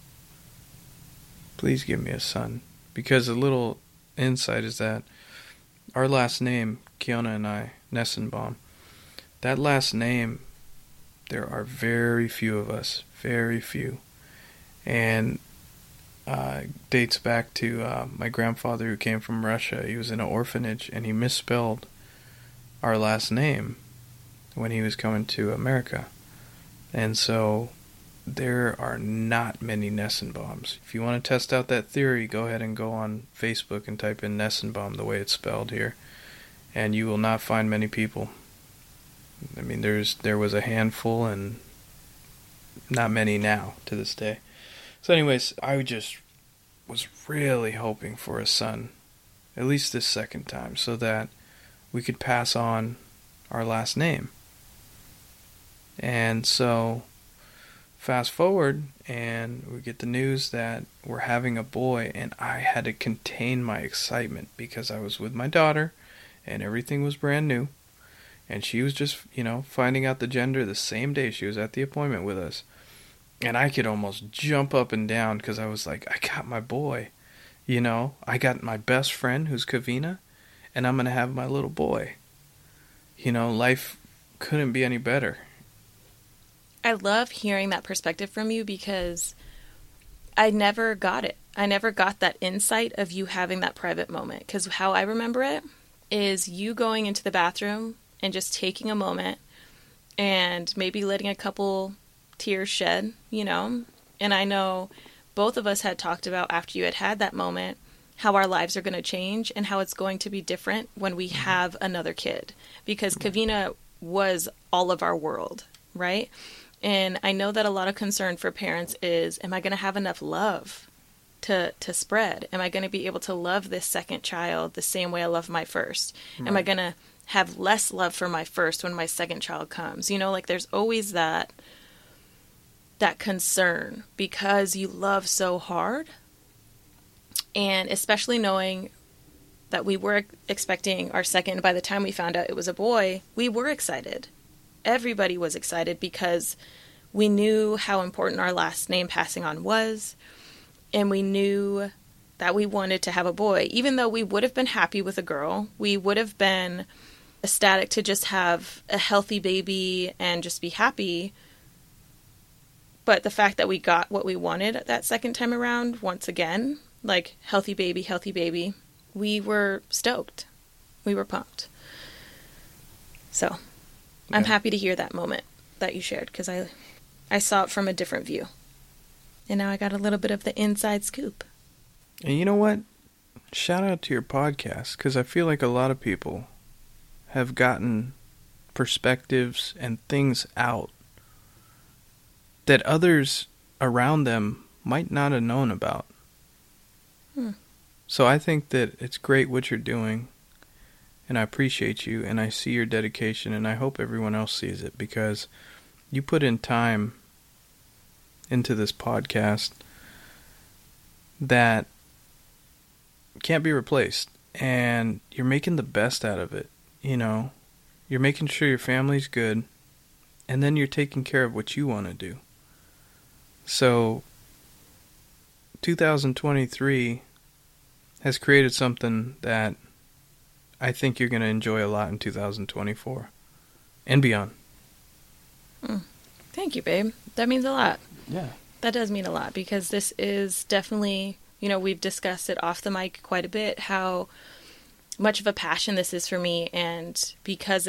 Please give me a son. Because a little insight is that our last name, Kiona and I, Nessenbaum, that last name, there are very few of us. Very few. And dates back to my grandfather who came from Russia. He was in an orphanage and he misspelled our last name when he was coming to America. And so there are not many Nessenbaums. If you want to test out that theory, go ahead and go on Facebook and type in Nessenbaum the way it's spelled here, and you will not find many people. I mean, there was a handful and not many now to this day. So anyways, I just was really hoping for a son, at least this second time, so that we could pass on our last name. And so fast forward and we get the news that we're having a boy, and I had to contain my excitement because I was with my daughter and everything was brand new. And she was just, you know, finding out the gender the same day she was at the appointment with us. And I could almost jump up and down because I was like, I got my boy. You know, I got my best friend who's Kavina, and I'm going to have my little boy. You know, life couldn't be any better. I love hearing that perspective from you because I never got it. I never got that insight of you having that private moment. Because how I remember it is you going into the bathroom and just taking a moment and maybe letting a couple tears shed, you know. And I know both of us had talked about after you had that moment how our lives are going to change and how it's going to be different when we have another kid. Because Kavina was all of our world, right? And I know that a lot of concern for parents is, am I going to have enough love to spread? Am I going to be able to love this second child the same way I love my first? Right. Am I going to have less love for my first when my second child comes? You know, like there's always that concern because you love so hard. And especially knowing that we were expecting our second, by the time we found out it was a boy, we were excited. Everybody was excited because we knew how important our last name passing on was. And we knew that we wanted to have a boy. Even though we would have been happy with a girl, we would have been ecstatic to just have a healthy baby and just be happy. But the fact that we got what we wanted that second time around, once again, like healthy baby, we were stoked. We were pumped. So yeah. I'm happy to hear that moment that you shared because I saw it from a different view. And now I got a little bit of the inside scoop. And you know what? Shout out to your podcast because I feel like a lot of people have gotten perspectives and things out that others around them might not have known about. So I think that it's great what you're doing, and I appreciate you, and I see your dedication, and I hope everyone else sees it because you put in time into this podcast that can't be replaced, and you're making the best out of it. You know, you're making sure your family's good, and then you're taking care of what you want to do. So 2023 has created something that I think you're going to enjoy a lot in 2024 and beyond. Thank you, babe. That means a lot. Yeah. That does mean a lot because this is definitely, we've discussed it off the mic quite a bit, how much of a passion this is for me. And because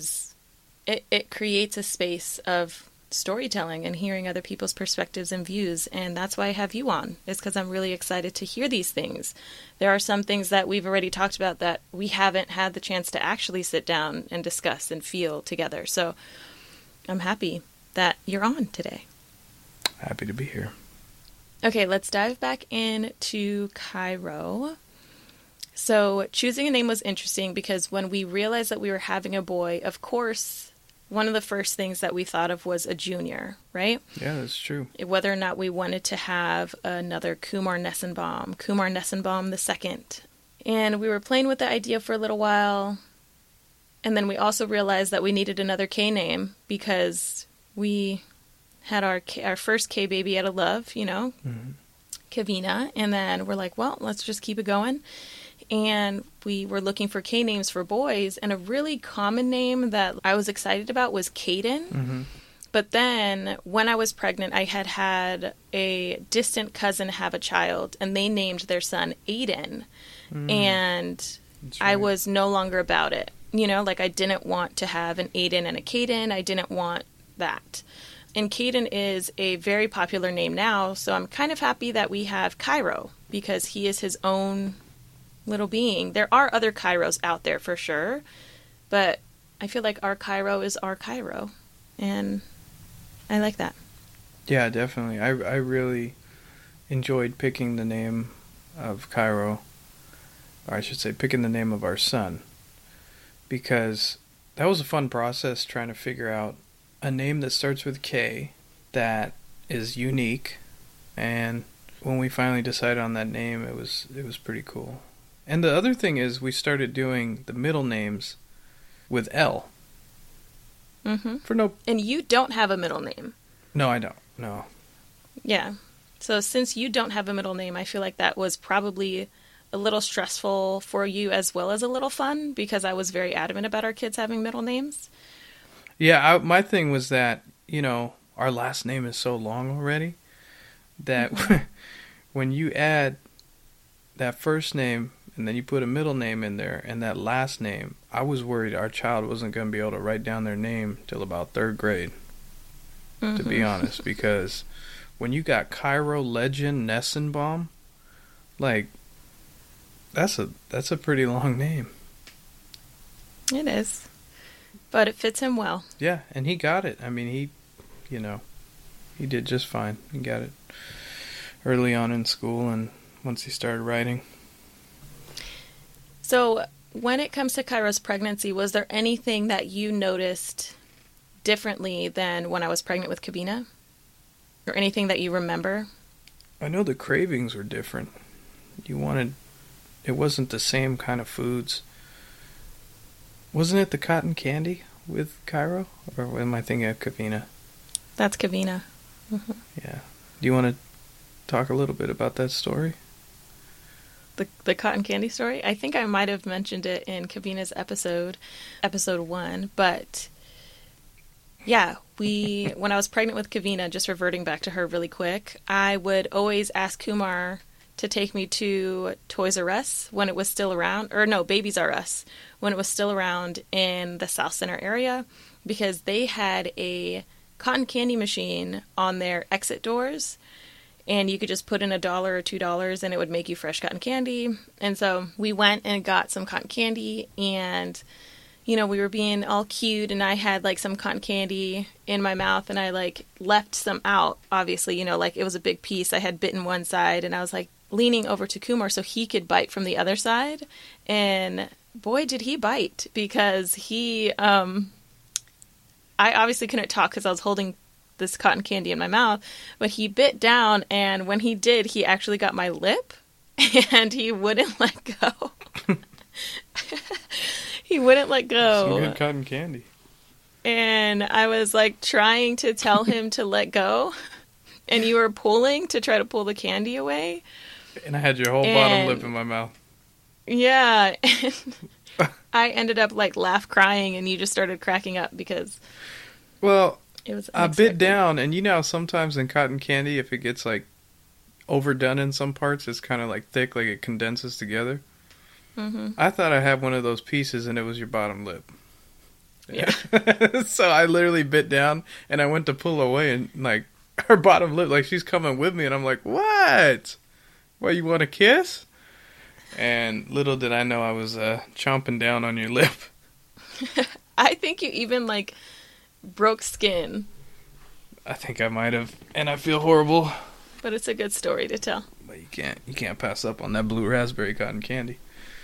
it creates a space of storytelling and hearing other people's perspectives and views. And that's why I have you on, is because I'm really excited to hear these things. There are some things that we've already talked about that we haven't had the chance to actually sit down and discuss and feel together. So I'm happy that you're on today. Happy to be here. Okay, let's dive back into Cairo. So choosing a name was interesting because when we realized that we were having a boy, of course, one of the first things that we thought of was a junior, right? Yeah, that's true. Whether or not we wanted to have another Kumar Nessenbaum II. And we were playing with the idea for a little while. And then we also realized that we needed another K name because we had our first K baby out of love, Kavina. And then we're like, well, let's just keep it going. And we were looking for K names for boys. And a really common name that I was excited about was Caden. Mm-hmm. But then when I was pregnant, I had a distant cousin have a child, and they named their son Aiden. And I was no longer about it. I didn't want to have an Aiden and a Caden. I didn't want that. And Caden is a very popular name now, so I'm kind of happy that we have Cairo because he is his own little being. There are other Cairos out there for sure, but I feel like our Cairo is our Cairo, and I like that. Yeah, definitely. I really enjoyed picking the name of Cairo, or I should say picking the name of our son, because that was a fun process trying to figure out a name that starts with K that is unique. And when we finally decided on that name, it was pretty cool. And the other thing is we started doing the middle names with L. Mm-hmm. And you don't have a middle name. No, I don't. No. Yeah. So since you don't have a middle name, I feel like that was probably a little stressful for you as well as a little fun because I was very adamant about our kids having middle names. Yeah, my thing was that, our last name is so long already that when you add that first name and then you put a middle name in there and that last name, I was worried our child wasn't going to be able to write down their name till about third grade, to be honest, because when you got Cairo Legend Nessenbaum, that's a pretty long name. It is. But it fits him well. Yeah, and he got it. I mean, he did just fine. He got it early on in school and once he started writing. So when it comes to Cairo's pregnancy, was there anything that you noticed differently than when I was pregnant with Kavina? Or anything that you remember? I know the cravings were different. It wasn't the same kind of foods. Wasn't it the cotton candy with Cairo? Or am I thinking of Kavina? That's Kavina. Mm-hmm. Yeah. Do you want to talk a little bit about that story? The cotton candy story? I think I might have mentioned it in Kavina's episode 1, but yeah, when I was pregnant with Kavina, just reverting back to her really quick, I would always ask Kumar to take me to Toys R Us when it was still around, or no, Babies R Us, when it was still around in the South Center area, because they had a cotton candy machine on their exit doors, and you could just put in $1 or $2 and it would make you fresh cotton candy. And so we went and got some cotton candy, and we were being all cute, and I had some cotton candy in my mouth, and I left some out, obviously, it was a big piece. I had bitten one side, and I was leaning over to Kumar so he could bite from the other side, and boy did he bite, because he I obviously couldn't talk because I was holding this cotton candy in my mouth, but he bit down, and when he did, he actually got my lip, and he wouldn't let go. He wouldn't let go. Some good cotton candy. And I was trying to tell him to let go, and you were pulling to try to pull the candy away. And I had your whole bottom lip in my mouth. Yeah. I ended up laugh crying, and you just started cracking up because... Well, It was I bit unexpected. down, and you know how sometimes in cotton candy, if it gets like overdone in some parts, it's kind of like thick, like it condenses together. Mm-hmm. I thought I had one of those pieces, and it was your bottom lip. Yeah. So I literally bit down, and I went to pull away, and like her bottom lip, like she's coming with me, and I'm like, "What? What, you want to kiss?" And little did I know I was chomping down on your lip. I think you even like broke skin, I think I might have, and I feel horrible. but it's a good story to tell. But you can't pass up on that blue raspberry cotton candy.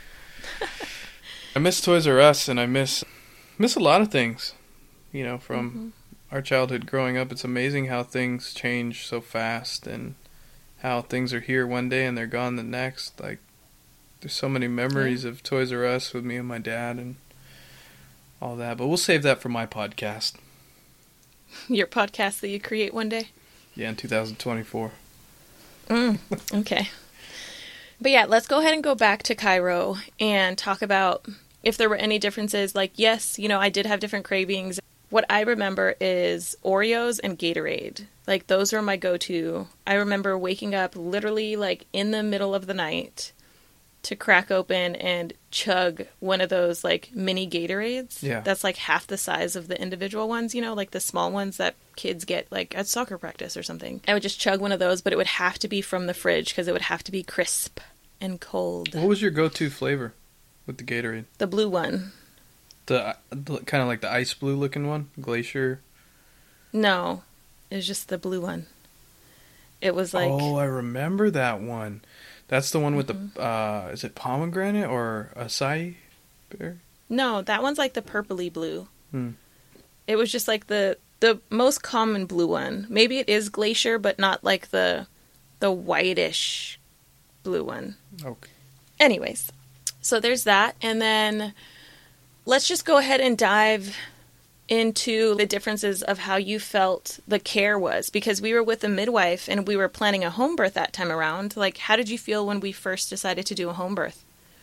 I miss Toys R Us, and I miss a lot of things, you know, from our childhood growing up. It's amazing how things change so fast, and how things are here one day and they're gone the next. Like, there's so many memories of Toys R Us with me and my dad and all that. But we'll save that for my podcast. Your podcast that you create one day? Yeah, in 2024. Okay. But yeah, let's go ahead and go back to Cairo and talk about if there were any differences. Like, yes, you know, I did have different cravings. What I remember is Oreos and Gatorade. Like, those are my go-to. I remember waking up literally like in the middle of the night to crack open and chug one of those like mini Gatorades. Yeah. That's like half the size of the individual ones, you know, like the small ones that kids get like at soccer practice or something. I would just chug one of those, but it would have to be from the fridge because it would have to be crisp and cold. What was your go-to flavor with the Gatorade? The blue one. The kind of like the ice blue looking one? Glacier? No, it was just the blue one. It was like... Oh, I remember that one. That's the one with the, is it pomegranate or acai berry? No, that one's like the purpley blue. Hmm. It was just like the most common blue one. Maybe it is Glacier, but not like the whitish blue one. Okay. Anyways, so there's that. And then let's just go ahead and dive into the differences of how you felt the care was, because we were with a midwife and we were planning a home birth that time around. Like, how did you feel when we first decided to do a home birth?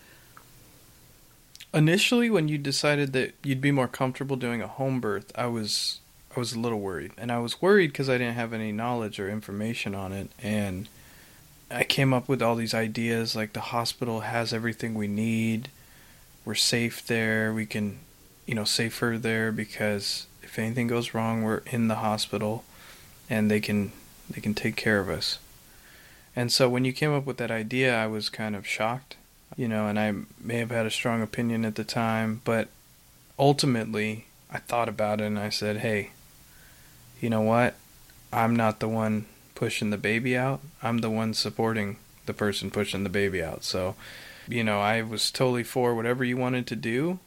Initially, when you decided that you'd be more comfortable doing a home birth, I was a little worried. And I was worried because I didn't have any knowledge or information on it. And I came up with all these ideas, like the hospital has everything we need. We're safe there. We can, safer there because if anything goes wrong, we're in the hospital and they can take care of us. And so when you came up with that idea, I was kind of shocked, and I may have had a strong opinion at the time, but ultimately I thought about it and I said, hey, you know what? I'm not the one pushing the baby out. I'm the one supporting the person pushing the baby out. So, I was totally for whatever you wanted to do.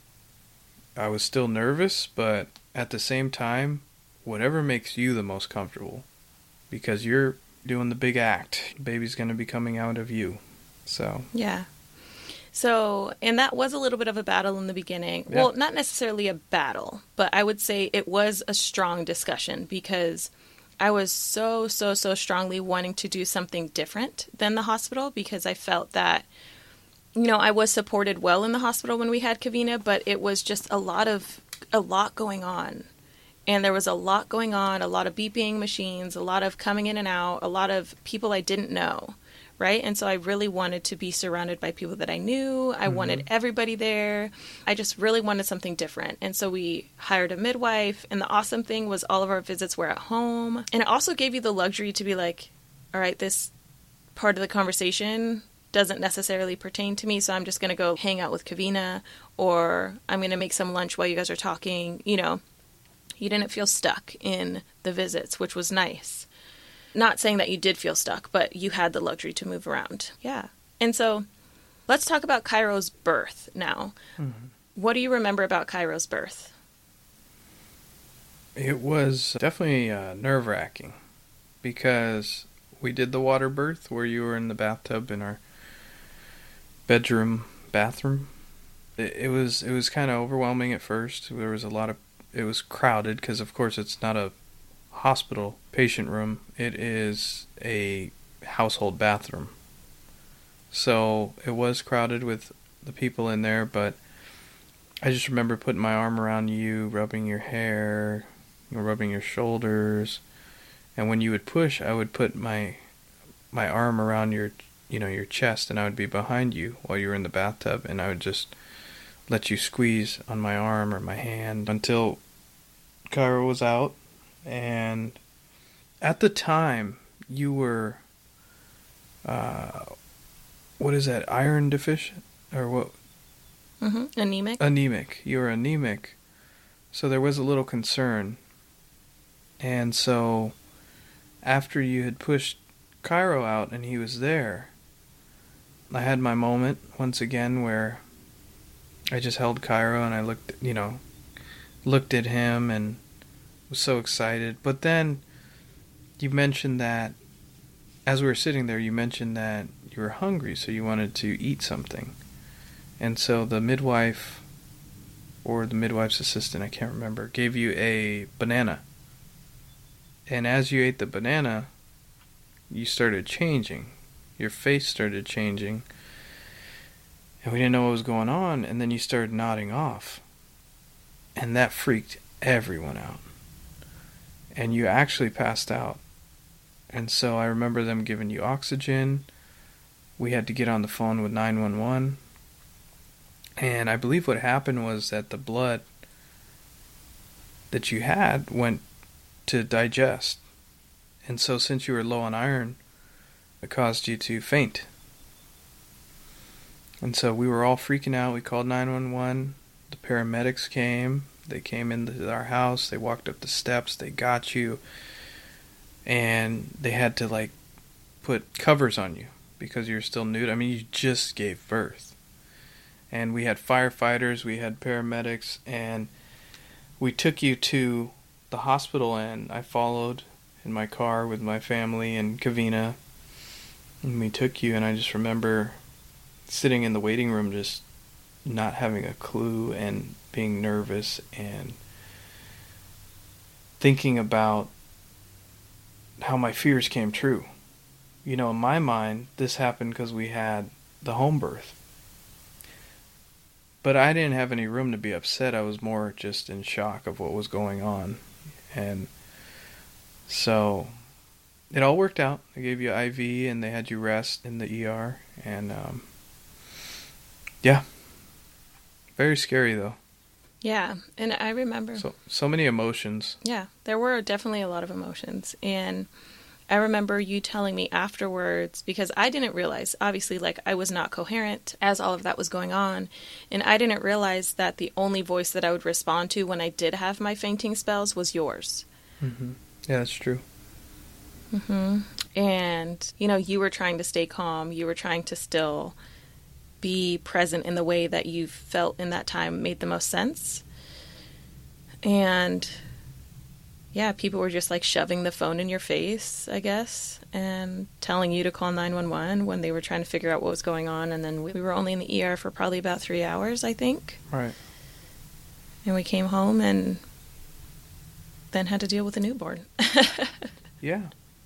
I was still nervous, but at the same time, whatever makes you the most comfortable, because you're doing the big act. The baby's going to be coming out of you. So, yeah. So, and that was a little bit of a battle in the beginning. Yeah. Well, not necessarily a battle, but I would say it was a strong discussion because I was so strongly wanting to do something different than the hospital, because I felt that, I was supported well in the hospital when we had Kavina, but it was just a lot going on. And there was a lot going on, a lot of beeping machines, a lot of coming in and out, a lot of people I didn't know, right? And so I really wanted to be surrounded by people that I knew. I wanted everybody there. I just really wanted something different. And so we hired a midwife, and the awesome thing was all of our visits were at home. And it also gave you the luxury to be like, all right, this part of the conversation doesn't necessarily pertain to me, so I'm just going to go hang out with Kavina, or I'm going to make some lunch while you guys are talking. You didn't feel stuck in the visits, which was nice. Not saying that you did feel stuck, but you had the luxury to move around. Yeah. And so let's talk about Cairo's birth now. Mm-hmm. What do you remember about Cairo's birth? It was definitely nerve-wracking because we did the water birth where you were in the bathtub in our bathroom. It was kind of overwhelming at first. There was it was crowded because of course it's not a hospital patient room. It is a household bathroom. So it was crowded with the people in there, but I just remember putting my arm around you, rubbing your hair, rubbing your shoulders. And when you would push, I would put my arm around your chest, and I would be behind you while you were in the bathtub, and I would just let you squeeze on my arm or my hand until Cairo was out. And at the time, you were, what is that, iron deficient? Or what? Anemic. Anemic. You were anemic. So there was a little concern. And so after you had pushed Cairo out and he was there, I had my moment once again where I just held Cairo and I looked at him and was so excited. But then you mentioned that, as we were sitting there, you mentioned that you were hungry, so you wanted to eat something. And so the midwife, or the midwife's assistant, I can't remember, gave you a banana. And as you ate the banana, you started changing. Your face started changing. And we didn't know what was going on, and then you started nodding off. And that freaked everyone out. And you actually passed out. And so I remember them giving you oxygen. We had to get on the phone with 911. And I believe what happened was that the blood that you had went to digest. And so since you were low on iron, it caused you to faint. And so we were all freaking out. We called 911. The paramedics came. They came into our house. They walked up the steps. They got you. And they had to put covers on you because you're still nude. I mean, you just gave birth. And we had firefighters, we had paramedics, and we took you to the hospital, and I followed in my car with my family and Kavina. And we took you, and I just remember sitting in the waiting room just not having a clue and being nervous and thinking about how my fears came true. In my mind, this happened because we had the home birth. But I didn't have any room to be upset. I was more just in shock of what was going on. And so it all worked out. They gave you IV and they had you rest in the ER. And yeah, very scary though. Yeah, and I remember. So many emotions. Yeah, there were definitely a lot of emotions. And I remember you telling me afterwards, because I didn't realize, obviously, I was not coherent as all of that was going on. And I didn't realize that the only voice that I would respond to when I did have my fainting spells was yours. Mm-hmm. Yeah, that's true. Mm-hmm. And, you were trying to stay calm. You were trying to still be present in the way that you felt in that time made the most sense. And yeah, people were just shoving the phone in your face, I guess, and telling you to call 911 when they were trying to figure out what was going on. And then we were only in the ER for probably about 3 hours, I think. Right. And we came home and then had to deal with a newborn. Yeah.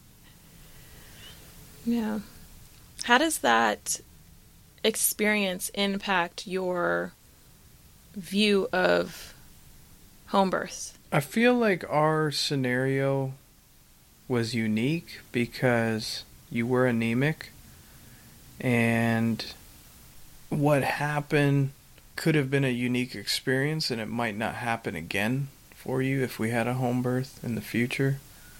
Yeah. How does that experience impact your view of home births? I feel like our scenario was unique because you were anemic, and what happened could have been a unique experience, and it might not happen again for you if we had a home birth in the future.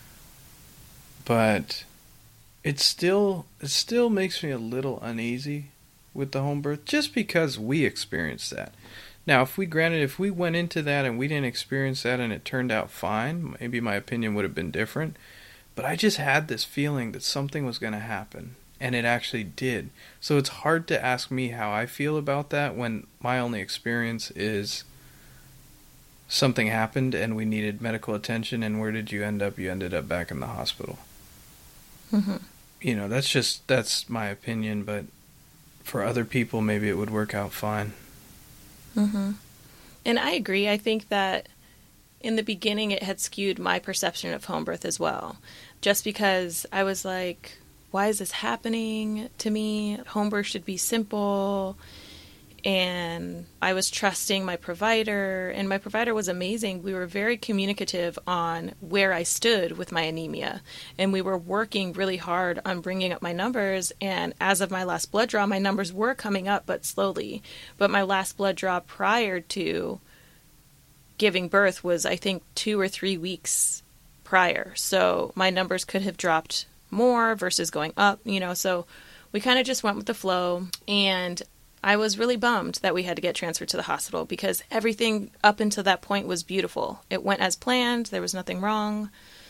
But it still makes me a little uneasy with the home birth, just because we experienced that. Now, if we went into that and we didn't experience that and it turned out fine, maybe my opinion would have been different. But I just had this feeling that something was going to happen, and it actually did. So it's hard to ask me how I feel about that when my only experience is something happened and we needed medical attention, and where did you end up? You ended up back in the hospital. Mm-hmm. That's my opinion, but for other people, maybe it would work out fine. Mm-hmm. And I agree. I think that in the beginning it had skewed my perception of home birth as well. Just because I was like, why is this happening to me? Home birth should be simple. And I was trusting my provider, and my provider was amazing. We were very communicative on where I stood with my anemia, and we were working really hard on bringing up my numbers. And as of my last blood draw, my numbers were coming up, but slowly. But my last blood draw prior to giving birth was, I think, 2 or 3 weeks prior. So my numbers could have dropped more versus going up, so we kind of just went with the flow. And I was really bummed that we had to get transferred to the hospital because everything up until that point was beautiful. It went as planned. There was nothing wrong.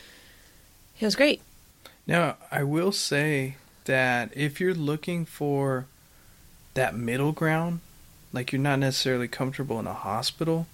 It was great. Now, I will say that if you're looking for that middle ground, like you're not necessarily comfortable in a hospital,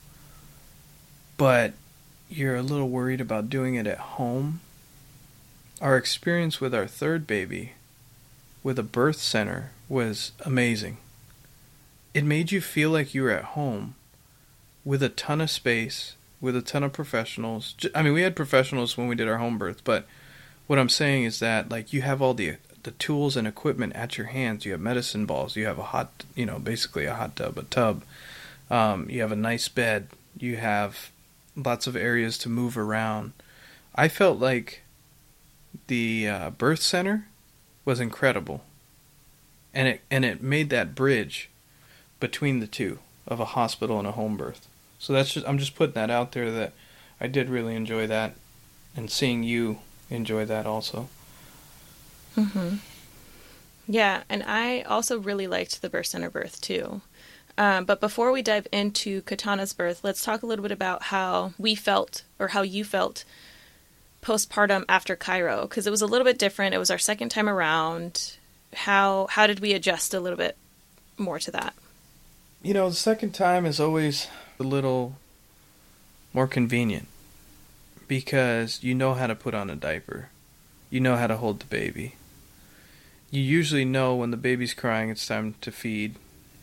but you're a little worried about doing it at home, our experience with our third baby with a birth center was amazing. It made you feel like you were at home with a ton of space, with a ton of professionals. I mean, we had professionals when we did our home birth, but what I'm saying is that, like, you have all the tools and equipment at your hands. You have medicine balls. You have basically a hot tub, a tub. You have a nice bed. You have lots of areas to move around. I felt like the birth center was incredible, and it made that bridge between the two of a hospital and a home birth. So I'm just putting that out there, that I did really enjoy that, and seeing you enjoy that also. Mm-hmm. Yeah, and I also really liked the birth center birth too. But before we dive into Katana's birth, let's talk a little bit about how we felt, or how you felt postpartum after Cairo, because it was a little bit different. It was our second time around. How did we adjust a little bit more to that? The second time is always a little more convenient because you know how to put on a diaper. You know how to hold the baby. You usually know when the baby's crying it's time to feed,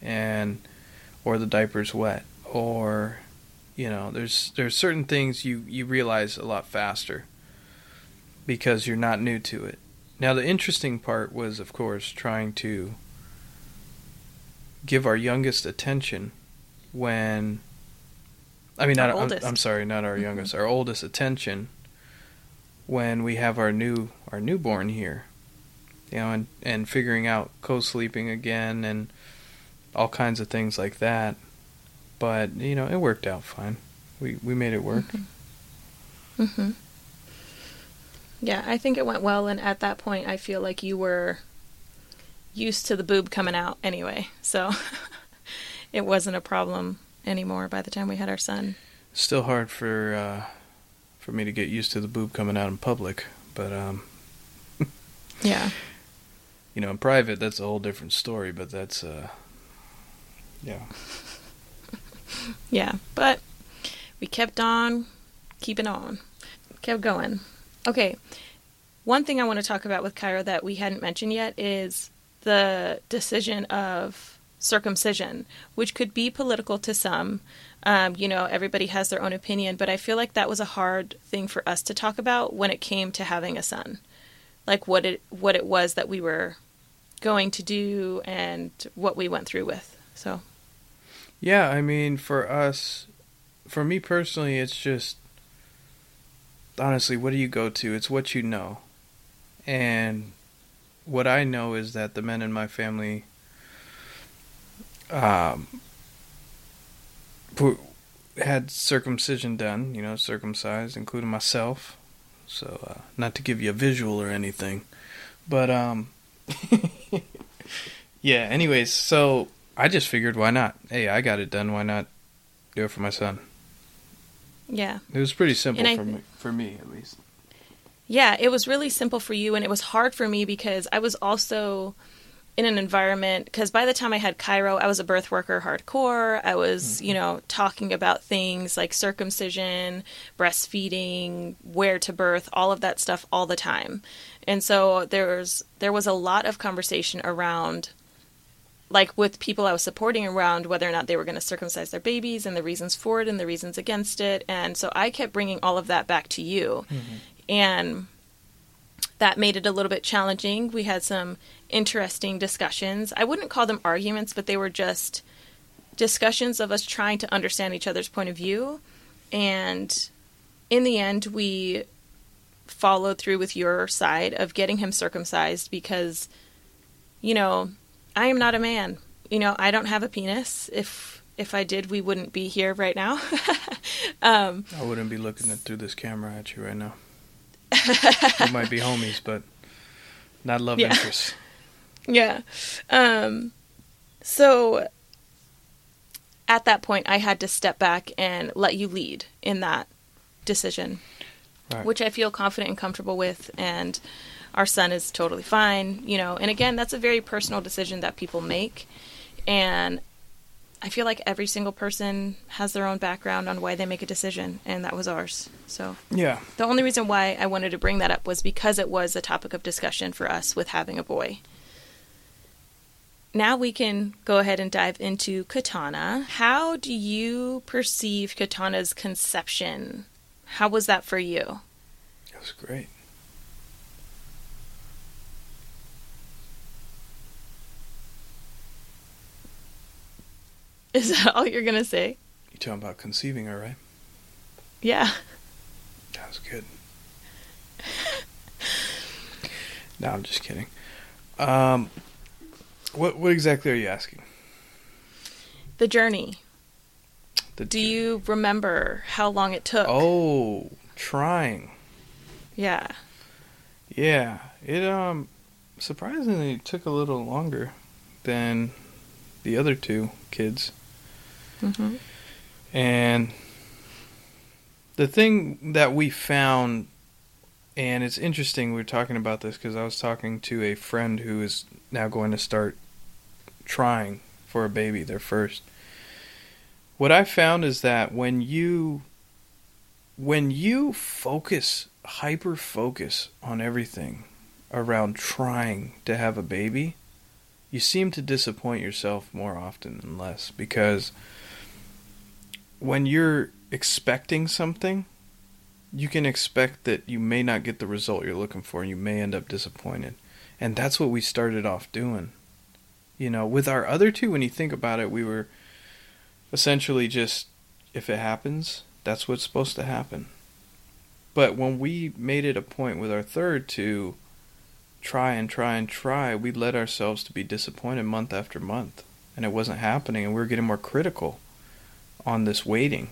or the diaper's wet, or there's certain things you realize a lot faster because you're not new to it. Now, the interesting part was, of course, trying to give our youngest attention when... Not our youngest, our oldest attention when we have our newborn here. And figuring out co-sleeping again and all kinds of things like that. But, it worked out fine. We made it work. Mm-hmm. Mm-hmm. Yeah, I think it went well, and at that point I feel like you were used to the boob coming out anyway, so it wasn't a problem anymore by the time we had our son. Still hard for me to get used to the boob coming out in public, but yeah. In private that's a whole different story, but that's yeah. Yeah, but we kept on keeping on. Kept going. Okay, one thing I want to talk about with Cairo that we hadn't mentioned yet is the decision of circumcision, which could be political to some. Everybody has their own opinion, but I feel like that was a hard thing for us to talk about when it came to having a son. Like what it was that we were going to do and what we went through with. So, yeah, for me personally, it's just, honestly, what do you go to? It's what you know. And what I know is that the men in my family had circumcision done, circumcised, including myself. So, not to give you a visual or anything. But, yeah, anyways, so I just figured, why not? Hey, I got it done. Why not do it for my son? Yeah. It was pretty simple for me, at least. Yeah, it was really simple for you, and it was hard for me because I was also in an environment, because by the time I had Cairo, I was a birth worker hardcore. I was, talking about things like circumcision, breastfeeding, where to birth, all of that stuff all the time. And so there was a lot of conversation around, like with people I was supporting, around whether or not they were going to circumcise their babies and the reasons for it and the reasons against it. And so I kept bringing all of that back to you. Mm-hmm. And that made it a little bit challenging. We had some interesting discussions. I wouldn't call them arguments, but they were just discussions of us trying to understand each other's point of view. And in the end, we followed through with your side of getting him circumcised because, you know, I am not a man. You know, I don't have a penis. If I did, we wouldn't be here right now. I wouldn't be looking through this camera at you right now. We might be homies, but not love interests. Yeah. So at that point, I had to step back and let you lead in that decision, right, which I feel confident and comfortable with. And our son is totally fine, you know. And again, that's a very personal decision that people make. And I feel like every single person has their own background on why they make a decision, and that was ours. So yeah, the only reason why I wanted to bring that up was because it was a topic of discussion for us with having a boy. Now we can go ahead and dive into Katana. How do you perceive Katana's conception? How was that for you? It was great. Is that all you're going to say? You're talking about conceiving her, right? Yeah. That was good. No, I'm just kidding. What exactly are you asking? The journey. Do you remember how long it took? Oh, trying. Yeah. Yeah. It surprisingly took a little longer than the other two kids. Mm-hmm. And the thing that we found, and it's interesting we're talking about this because I was talking to a friend who is now going to start trying for a baby, their first. What I found is that when you focus, hyper focus on everything around trying to have a baby, you seem to disappoint yourself more often than less, because when you're expecting something, you can expect that you may not get the result you're looking for, and you may end up disappointed. And that's what we started off doing. You know, with our other two, when you think about it, we were essentially just, if it happens, that's what's supposed to happen. But when we made it a point with our third to try and try and try, we led ourselves to be disappointed month after month. And it wasn't happening, and we were getting more critical on this waiting.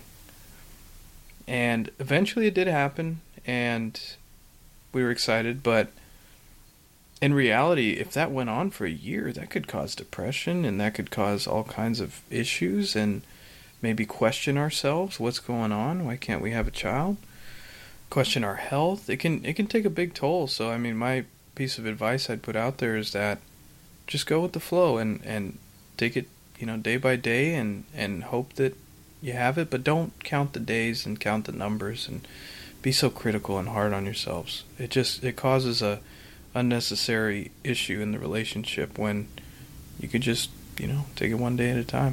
And eventually it did happen, and we were excited, but in reality, if that went on for a year, that could cause depression, and that could cause all kinds of issues, and maybe question ourselves, what's going on? Why can't we have a child? Question our health. It can take a big toll. So I mean, my piece of advice I'd put out there is that just go with the flow and take it, you know, day by day, and hope that you have it, but don't count the days and count the numbers and be so critical and hard on yourselves. It causes a unnecessary issue in the relationship when you could just, you know, take it one day at a time.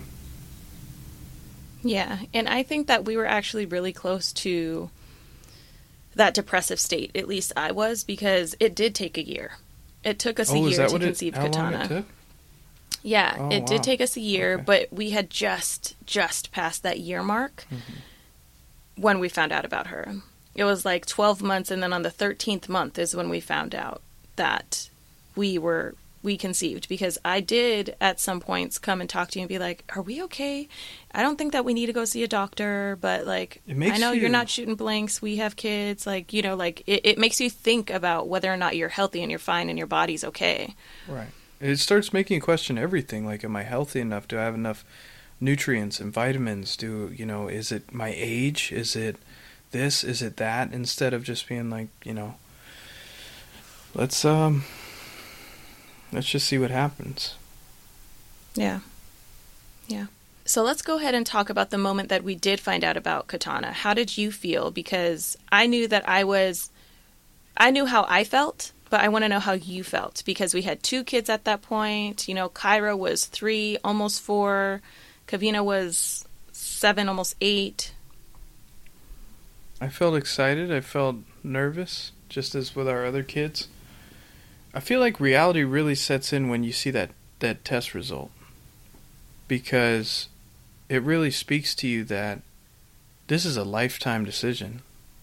Yeah, and I think that we were actually really close to that depressive state. At least I was, because it did take a year. It took us a year to conceive Katana. How long it took? Yeah, it did take us a year, okay. But we had just passed that year mark when we found out about her. It was like 12 months, and then on the 13th month is when we found out that we conceived, because I did at some points come and talk to you and be like, are we okay? I don't think that we need to go see a doctor, but like, I know you're not shooting blanks. We have kids. Like, you know, like it makes you think about whether or not you're healthy and you're fine and your body's okay. Right. It starts making you question everything. Like, am I healthy enough? Do I have enough nutrients and vitamins? Is it my age? Is it this? Is it that? Instead of just being like, you know, let's just see what happens. Yeah. Yeah. So let's go ahead and talk about the moment that we did find out about Katana. How did you feel? Because I knew that I knew how I felt, but I want to know how you felt, because we had 2 kids at that point. You know, Kyra was 3, almost 4. Kavina was 7, almost 8. I felt excited. I felt nervous, just as with our other kids. I feel like reality really sets in when you see that test result, because it really speaks to you that this is a lifetime decision.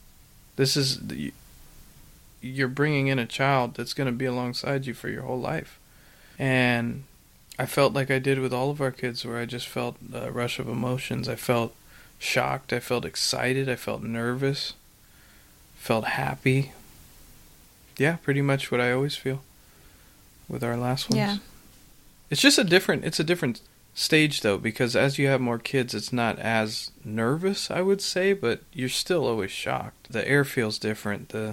You're bringing in a child that's going to be alongside you for your whole life. And I felt like I did with all of our kids, where I just felt a rush of emotions. I felt shocked, I felt excited, I felt nervous, felt happy. Yeah, pretty much what I always feel with our last ones. Yeah. It's just a different stage though, because as you have more kids, it's not as nervous, I would say, but you're still always shocked. The air feels different, the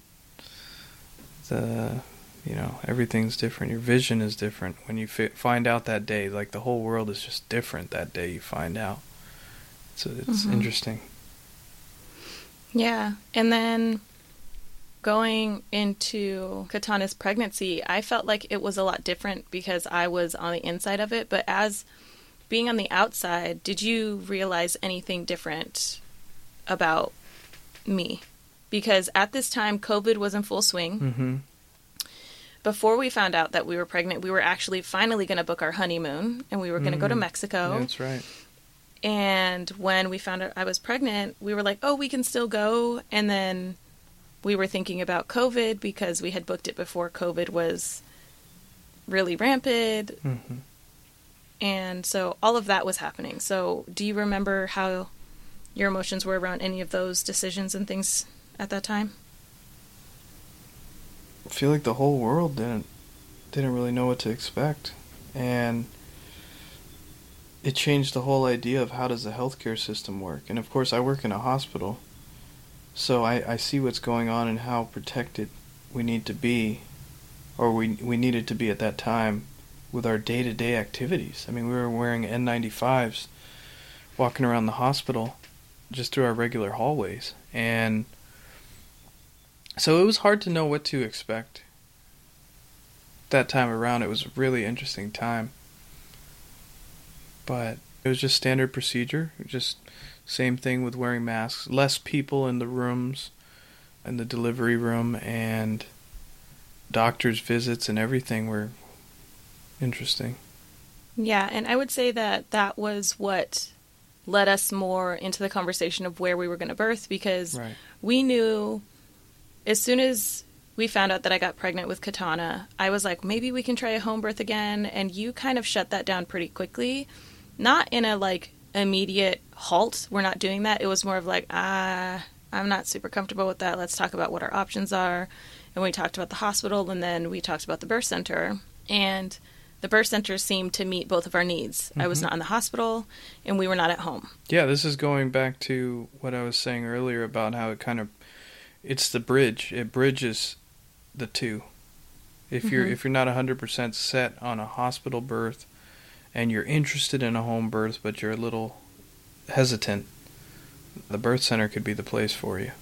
everything's different. Your vision is different when you find out that day. Like, the whole world is just different that day you find out. So it's interesting. Yeah. And then going into Katana's pregnancy, I felt like it was a lot different because I was on the inside of it. But as being on the outside, did you realize anything different about me? Because at this time, COVID was in full swing. Mm-hmm. Before we found out that we were pregnant, we were actually finally going to book our honeymoon, and we were going to go to Mexico. Yeah, that's right. And when we found out I was pregnant, we were like, oh, we can still go. And then we were thinking about COVID because we had booked it before COVID was really rampant. Mm-hmm. And so all of that was happening. So do you remember how your emotions were around any of those decisions and things at that time? I feel like the whole world didn't really know what to expect, and it changed the whole idea of how does the healthcare system work. And of course, I work in a hospital, so I see what's going on and how protected we need to be, or we needed to be at that time with our day-to-day activities. I mean, we were wearing N95s, walking around the hospital just through our regular hallways, and so it was hard to know what to expect. That time around, it was a really interesting time. But it was just standard procedure. Just same thing with wearing masks. Less people in the rooms, in the delivery room, and doctor's visits and everything were interesting. Yeah, and I would say that that was what led us more into the conversation of where we were going to birth, because we knew as soon as we found out that I got pregnant with Katana, I was like, maybe we can try a home birth again. And you kind of shut that down pretty quickly. Not in a like immediate halt. We're not doing that. It was more of like, I'm not super comfortable with that. Let's talk about what our options are. And we talked about the hospital, and then we talked about the birth center. And the birth center seemed to meet both of our needs. I was not in the hospital, and we were not at home. Yeah, this is going back to what I was saying earlier about how it's the bridge. It bridges the two. If you're not 100% set on a hospital birth and you're interested in a home birth but you're a little hesitant, the birth center could be the place for you.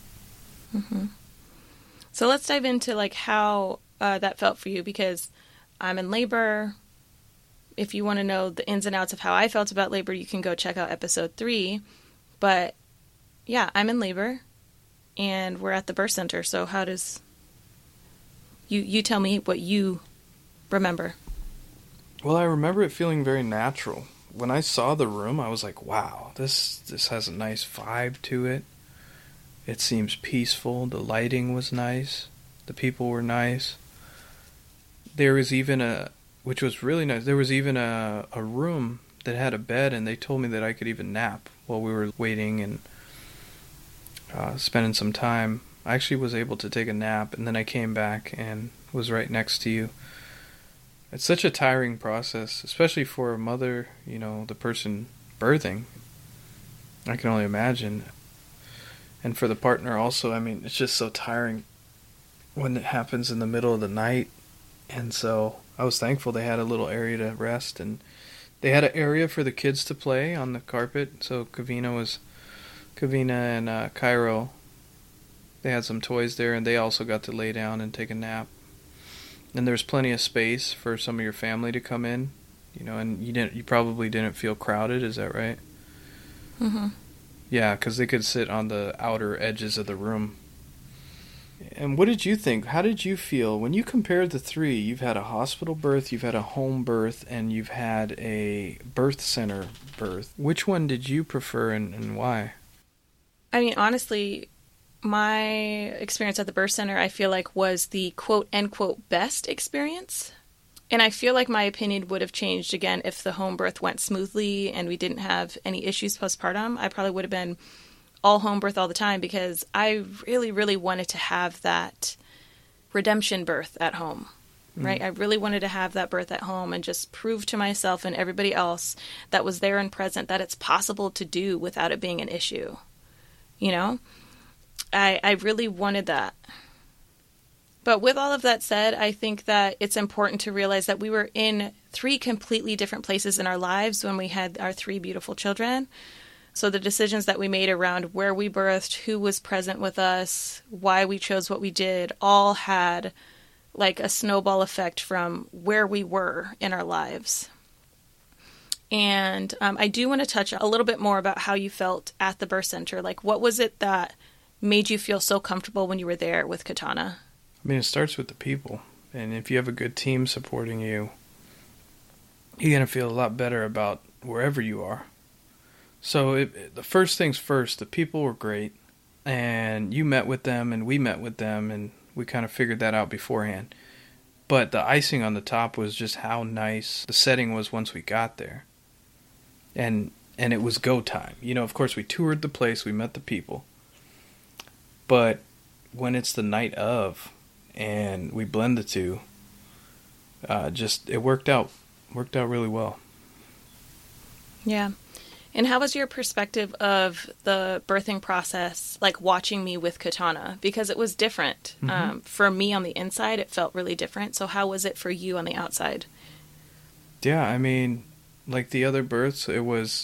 So let's dive into like how that felt for you, because I'm in labor. If you want to know the ins and outs of how I felt about labor, you can go check out episode 3. But yeah, I'm in labor. And we're at the birth center, so how does... You tell me what you remember. Well, I remember it feeling very natural. When I saw the room, I was like, wow, this has a nice vibe to it. It seems peaceful. The lighting was nice. The people were nice. There was even which was really nice, there was even a room that had a bed, and they told me that I could even nap while we were waiting and spending some time. I actually was able to take a nap, and then I came back and was right next to you. It's such a tiring process, especially for a mother, the person birthing. I can only imagine. And for the partner also, I mean, it's just so tiring when it happens in the middle of the night. And so I was thankful they had a little area to rest, and they had an area for the kids to play on the carpet. So Kavina and Cairo, they had some toys there, and they also got to lay down and take a nap. And there's plenty of space for some of your family to come in, and you probably didn't feel crowded. Is that right? Yeah, because they could sit on the outer edges of the room. And what did you think? How did you feel when you compared the three? You've had a hospital birth, you've had a home birth, and you've had a birth center birth. Which one did you prefer and why? I mean, honestly, my experience at the birth center, I feel like was the quote unquote best experience. And I feel like my opinion would have changed again if the home birth went smoothly and we didn't have any issues postpartum. I probably would have been all home birth all the time because I really, really wanted to have that redemption birth at home, right? I really wanted to have that birth at home and just prove to myself and everybody else that was there and present that it's possible to do without it being an issue. You know, I really wanted that. But with all of that said, I think that it's important to realize that we were in 3 completely different places in our lives when we had our 3 beautiful children. So the decisions that we made around where we birthed, who was present with us, why we chose what we did, all had like a snowball effect from where we were in our lives. And I do want to touch a little bit more about how you felt at the birth center. Like, what was it that made you feel so comfortable when you were there with Katana? I mean, it starts with the people. And if you have a good team supporting you, you're going to feel a lot better about wherever you are. So the first things first, the people were great. And you met with them and we met with them and we kind of figured that out beforehand. But the icing on the top was just how nice the setting was once we got there. And it was go time. You know, of course, we toured the place, we met the people. But when it's the night of, and we blend the two, it worked out really well. Yeah. And how was your perspective of the birthing process, like watching me with Katana? Because it was different. Mm-hmm. For me on the inside, it felt really different. So how was it for you on the outside? Yeah, I mean, like the other births, it was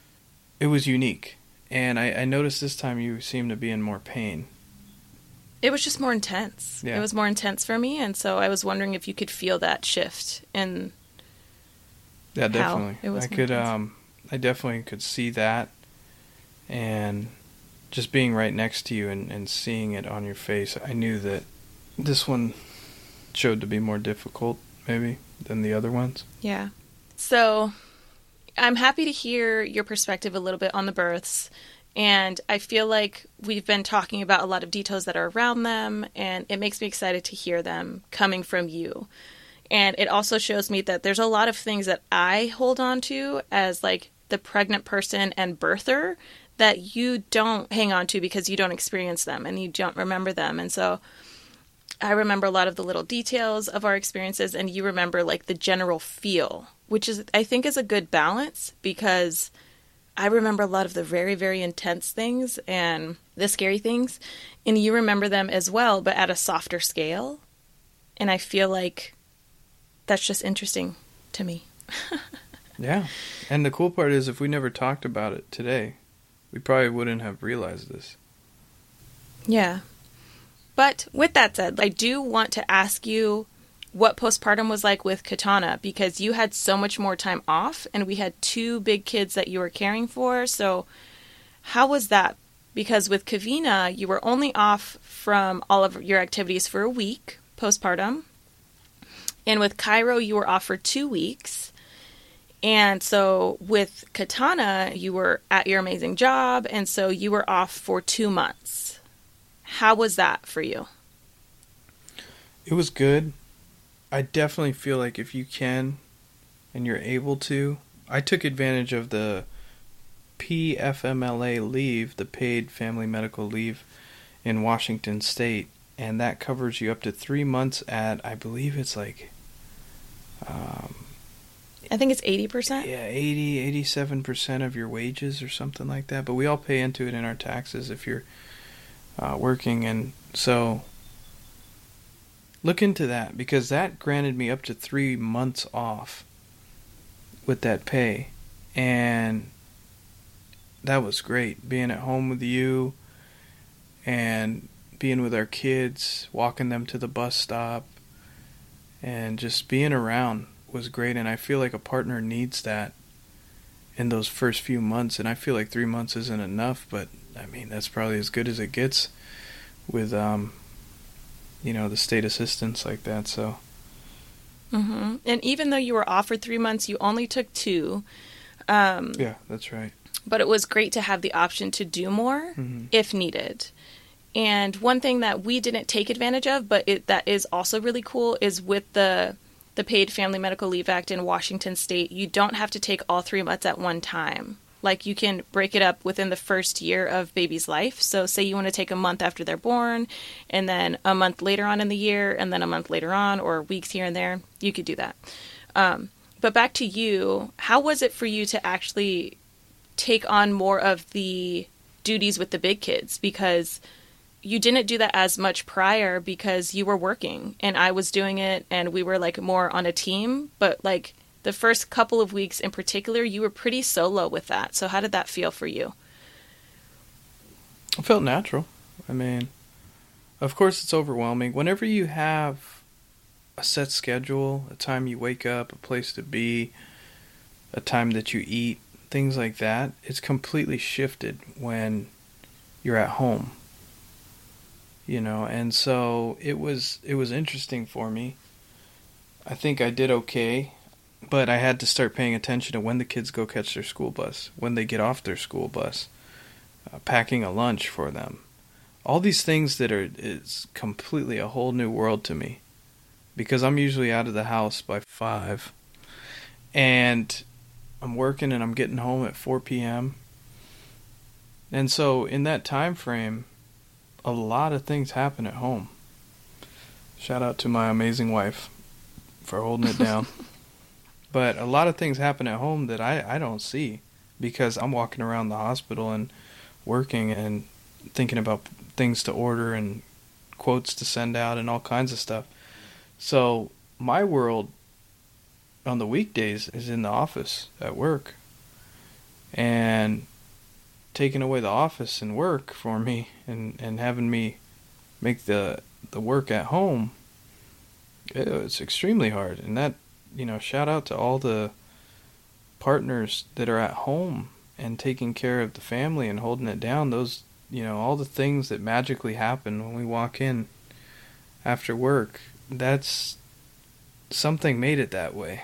unique. And I noticed this time you seemed to be in more pain. It was just more intense. Yeah. It was more intense for me, and so I was wondering if you could feel that shift in Yeah, definitely. How it was I definitely could see that, and just being right next to you and seeing it on your face, I knew that this one showed to be more difficult, maybe, than the other ones. Yeah. So I'm happy to hear your perspective a little bit on the births. And I feel like we've been talking about a lot of details that are around them, and it makes me excited to hear them coming from you. And it also shows me that there's a lot of things that I hold on to as like the pregnant person and birther that you don't hang on to because you don't experience them and you don't remember them. And so I remember a lot of the little details of our experiences, and you remember like the general feel, which is, I think, is a good balance, because I remember a lot of the very, very intense things and the scary things, and you remember them as well, but at a softer scale. And I feel like that's just interesting to me. Yeah. And the cool part is, if we never talked about it today, we probably wouldn't have realized this. Yeah. But with that said, I do want to ask you what postpartum was like with Katana, because you had so much more time off and we had 2 big kids that you were caring for. So how was that? Because with Kavina, you were only off from all of your activities for a week postpartum. And with Cairo, you were off for 2 weeks. And so with Katana, you were at your amazing job. And so you were off for 2 months. How was that for you? It was good. I definitely feel like if you can and you're able to, I took advantage of the PFMLA leave, the paid family medical leave in Washington State, and that covers you up to 3 months at, I believe it's like I think it's 80%. Yeah, 87% of your wages or something like that, but we all pay into it in our taxes if you're working. And so look into that, because that granted me up to 3 months off with that pay. And that was great, being at home with you and being with our kids, walking them to the bus stop, and just being around was great. And I feel like a partner needs that in those first few months. And I feel like 3 months isn't enough, but I mean, that's probably as good as it gets with the state assistance like that. So And even though you were off for 3 months, you only took 2. Yeah, that's right. But it was great to have the option to do more if needed. And one thing that we didn't take advantage of, but that is also really cool, is with the Paid Family Medical Leave Act in Washington State, you don't have to take all 3 months at one time. Like, you can break it up within the first year of baby's life. So say you want to take a month after they're born, and then a month later on in the year, and then a month later on, or weeks here and there, you could do that. But back to you, how was it for you to actually take on more of the duties with the big kids? Because you didn't do that as much prior because you were working and I was doing it, and we were like more on a team. But like the first couple of weeks in particular, you were pretty solo with that. So how did that feel for you? It felt natural. I mean, of course it's overwhelming. Whenever you have a set schedule, a time you wake up, a place to be, a time that you eat, things like that, it's completely shifted when you're at home. You know, and so it was interesting for me. I think I did okay, but I had to start paying attention to when the kids go catch their school bus, when they get off their school bus, packing a lunch for them. All these things that is completely a whole new world to me, because I'm usually out of the house by 5, and I'm working and I'm getting home at 4 p.m. And so in that time frame, a lot of things happen at home. Shout out to my amazing wife for holding it down. But a lot of things happen at home that I don't see, because I'm walking around the hospital and working and thinking about things to order and quotes to send out and all kinds of stuff. So my world on the weekdays is in the office at work. And taking away the office and work for me and having me make the work at home, it's extremely hard. And that, you know, shout out to all the partners that are at home and taking care of the family and holding it down. Those, you know, all the things that magically happen when we walk in after work, that's something made it that way.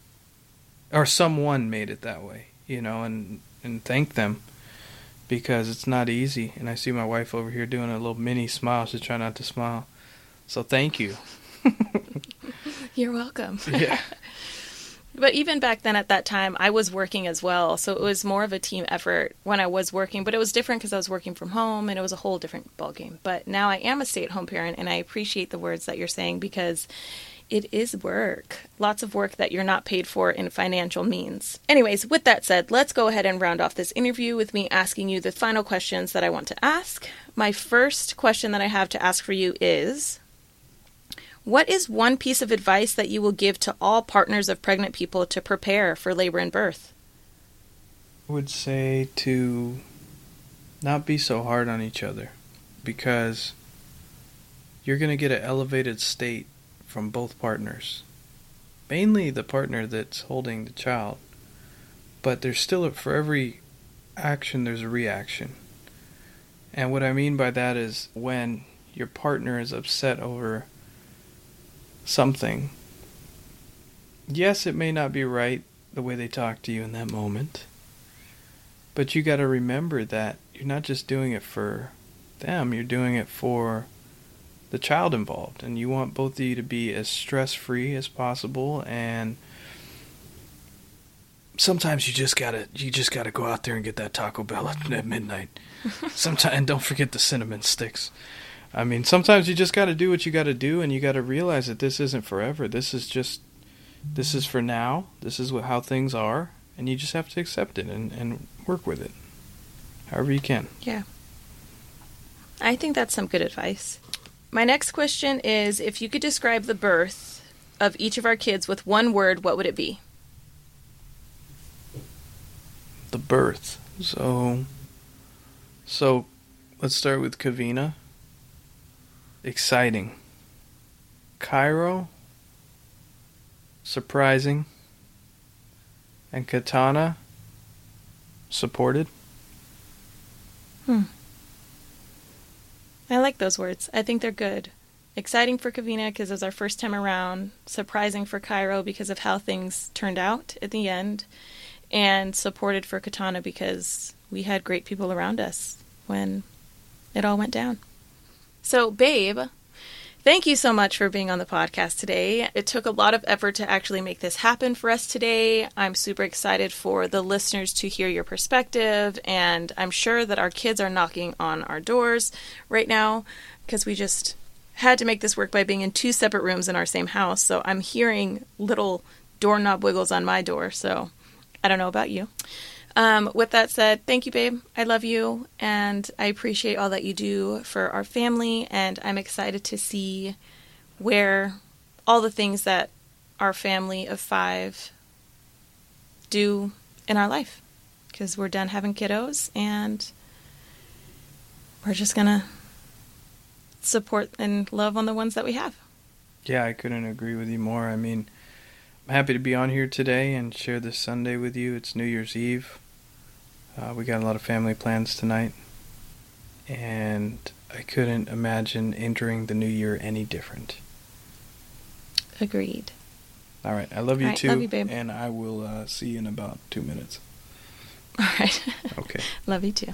Or someone made it that way, you know, and thank them, because it's not easy. And I see my wife over here doing a little mini smile. She's trying not to smile. So thank you. You're welcome. Yeah. But even back then at that time, I was working as well. So it was more of a team effort when I was working. But it was different because I was working from home, and it was a whole different ballgame. But now I am a stay-at-home parent, and I appreciate the words that you're saying, because it is work. Lots of work that you're not paid for in financial means. Anyways, with that said, let's go ahead and round off this interview with me asking you the final questions that I want to ask. My first question that I have to ask for you is, what is one piece of advice that you will give to all partners of pregnant people to prepare for labor and birth? I would say to not be so hard on each other, because you're going to get an elevated state from both partners. Mainly the partner that's holding the child. But there's still, for every action, there's a reaction. And what I mean by that is when your partner is upset over something, yes, it may not be right the way they talk to you in that moment, but you got to remember that you're not just doing it for them, you're doing it for the child involved, and you want both of you to be as stress-free as possible. And sometimes you just gotta go out there and get that Taco Bell at midnight. Sometimes, and don't forget the cinnamon sticks. I mean, sometimes you just got to do what you got to do, and you got to realize that this isn't forever. This is for now. This is how things are, and you just have to accept it and work with it however you can. Yeah. I think that's some good advice. My next question is, if you could describe the birth of each of our kids with one word, what would it be? The birth. So let's start with Kavina. Exciting. Cairo. Surprising. And Katana. Supported. I like those words. I think they're good. Exciting for Kavina because it was our first time around. Surprising for Cairo because of how things turned out at the end. and supported for Katana because we had great people around us when it all went down. So, babe, thank you so much for being on the podcast today. It took a lot of effort to actually make this happen for us today. I'm super excited for the listeners to hear your perspective, and I'm sure that our kids are knocking on our doors right now because we just had to make this work by being in 2 separate rooms in our same house. So I'm hearing little doorknob wiggles on my door, so I don't know about you. With that said, thank you, babe. I love you, and I appreciate all that you do for our family, and I'm excited to see where all the things that our family of 5 do in our life, because we're done having kiddos, and we're just going to support and love on the ones that we have. Yeah, I couldn't agree with you more. I mean, I'm happy to be on here today and share this Sunday with you. It's New Year's Eve. We got a lot of family plans tonight, and I couldn't imagine entering the new year any different. Agreed. All right, I love you too, love you, babe. And I will see you in about 2 minutes. All right. Okay. Love you too.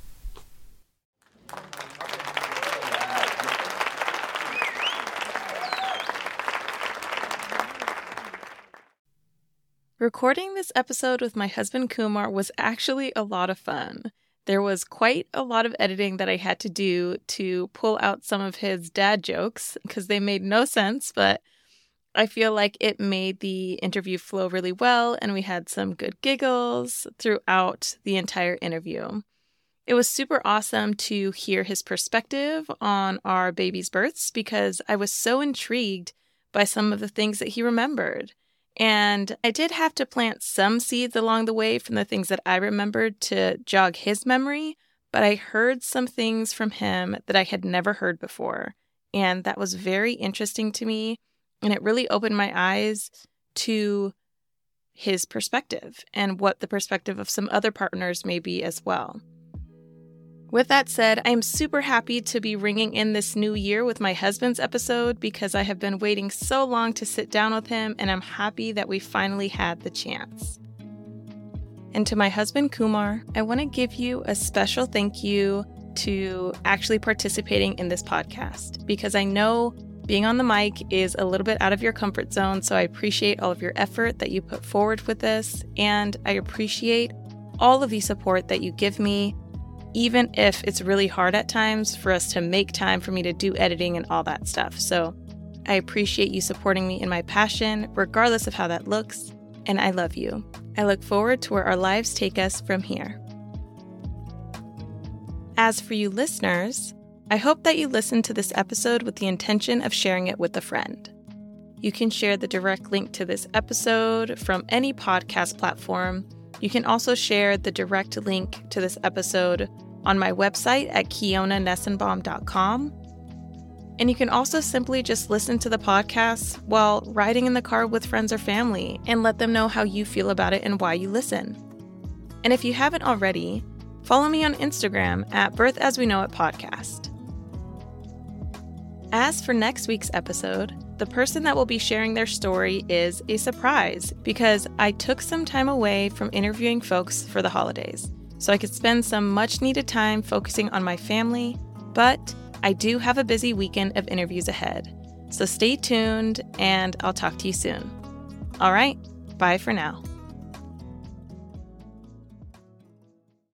Recording this episode with my husband Kumar was actually a lot of fun. There was quite a lot of editing that I had to do to pull out some of his dad jokes because they made no sense, but I feel like it made the interview flow really well, and we had some good giggles throughout the entire interview. It was super awesome to hear his perspective on our baby's births because I was so intrigued by some of the things that he remembered. And I did have to plant some seeds along the way from the things that I remembered to jog his memory, but I heard some things from him that I had never heard before. And that was very interesting to me, and it really opened my eyes to his perspective and what the perspective of some other partners may be as well. With that said, I am super happy to be ringing in this new year with my husband's episode because I have been waiting so long to sit down with him, and I'm happy that we finally had the chance. And to my husband Kumar, I want to give you a special thank you to actually participating in this podcast because I know being on the mic is a little bit out of your comfort zone, so I appreciate all of your effort that you put forward with this, and I appreciate all of the support that you give me, even if it's really hard at times for us to make time for me to do editing and all that stuff. So I appreciate you supporting me in my passion, regardless of how that looks, and I love you. I look forward to where our lives take us from here. As for you listeners, I hope that you listened to this episode with the intention of sharing it with a friend. You can share the direct link to this episode from any podcast platform. You can also share the direct link to this episode on my website at KionaNessenbaum.com. And you can also simply just listen to the podcast while riding in the car with friends or family and let them know how you feel about it and why you listen. And if you haven't already, follow me on Instagram at Birth As We Know It Podcast. As for next week's episode, the person that will be sharing their story is a surprise because I took some time away from interviewing folks for the holidays, so I could spend some much needed time focusing on my family, but I do have a busy weekend of interviews ahead. So stay tuned and I'll talk to you soon. All right, bye for now.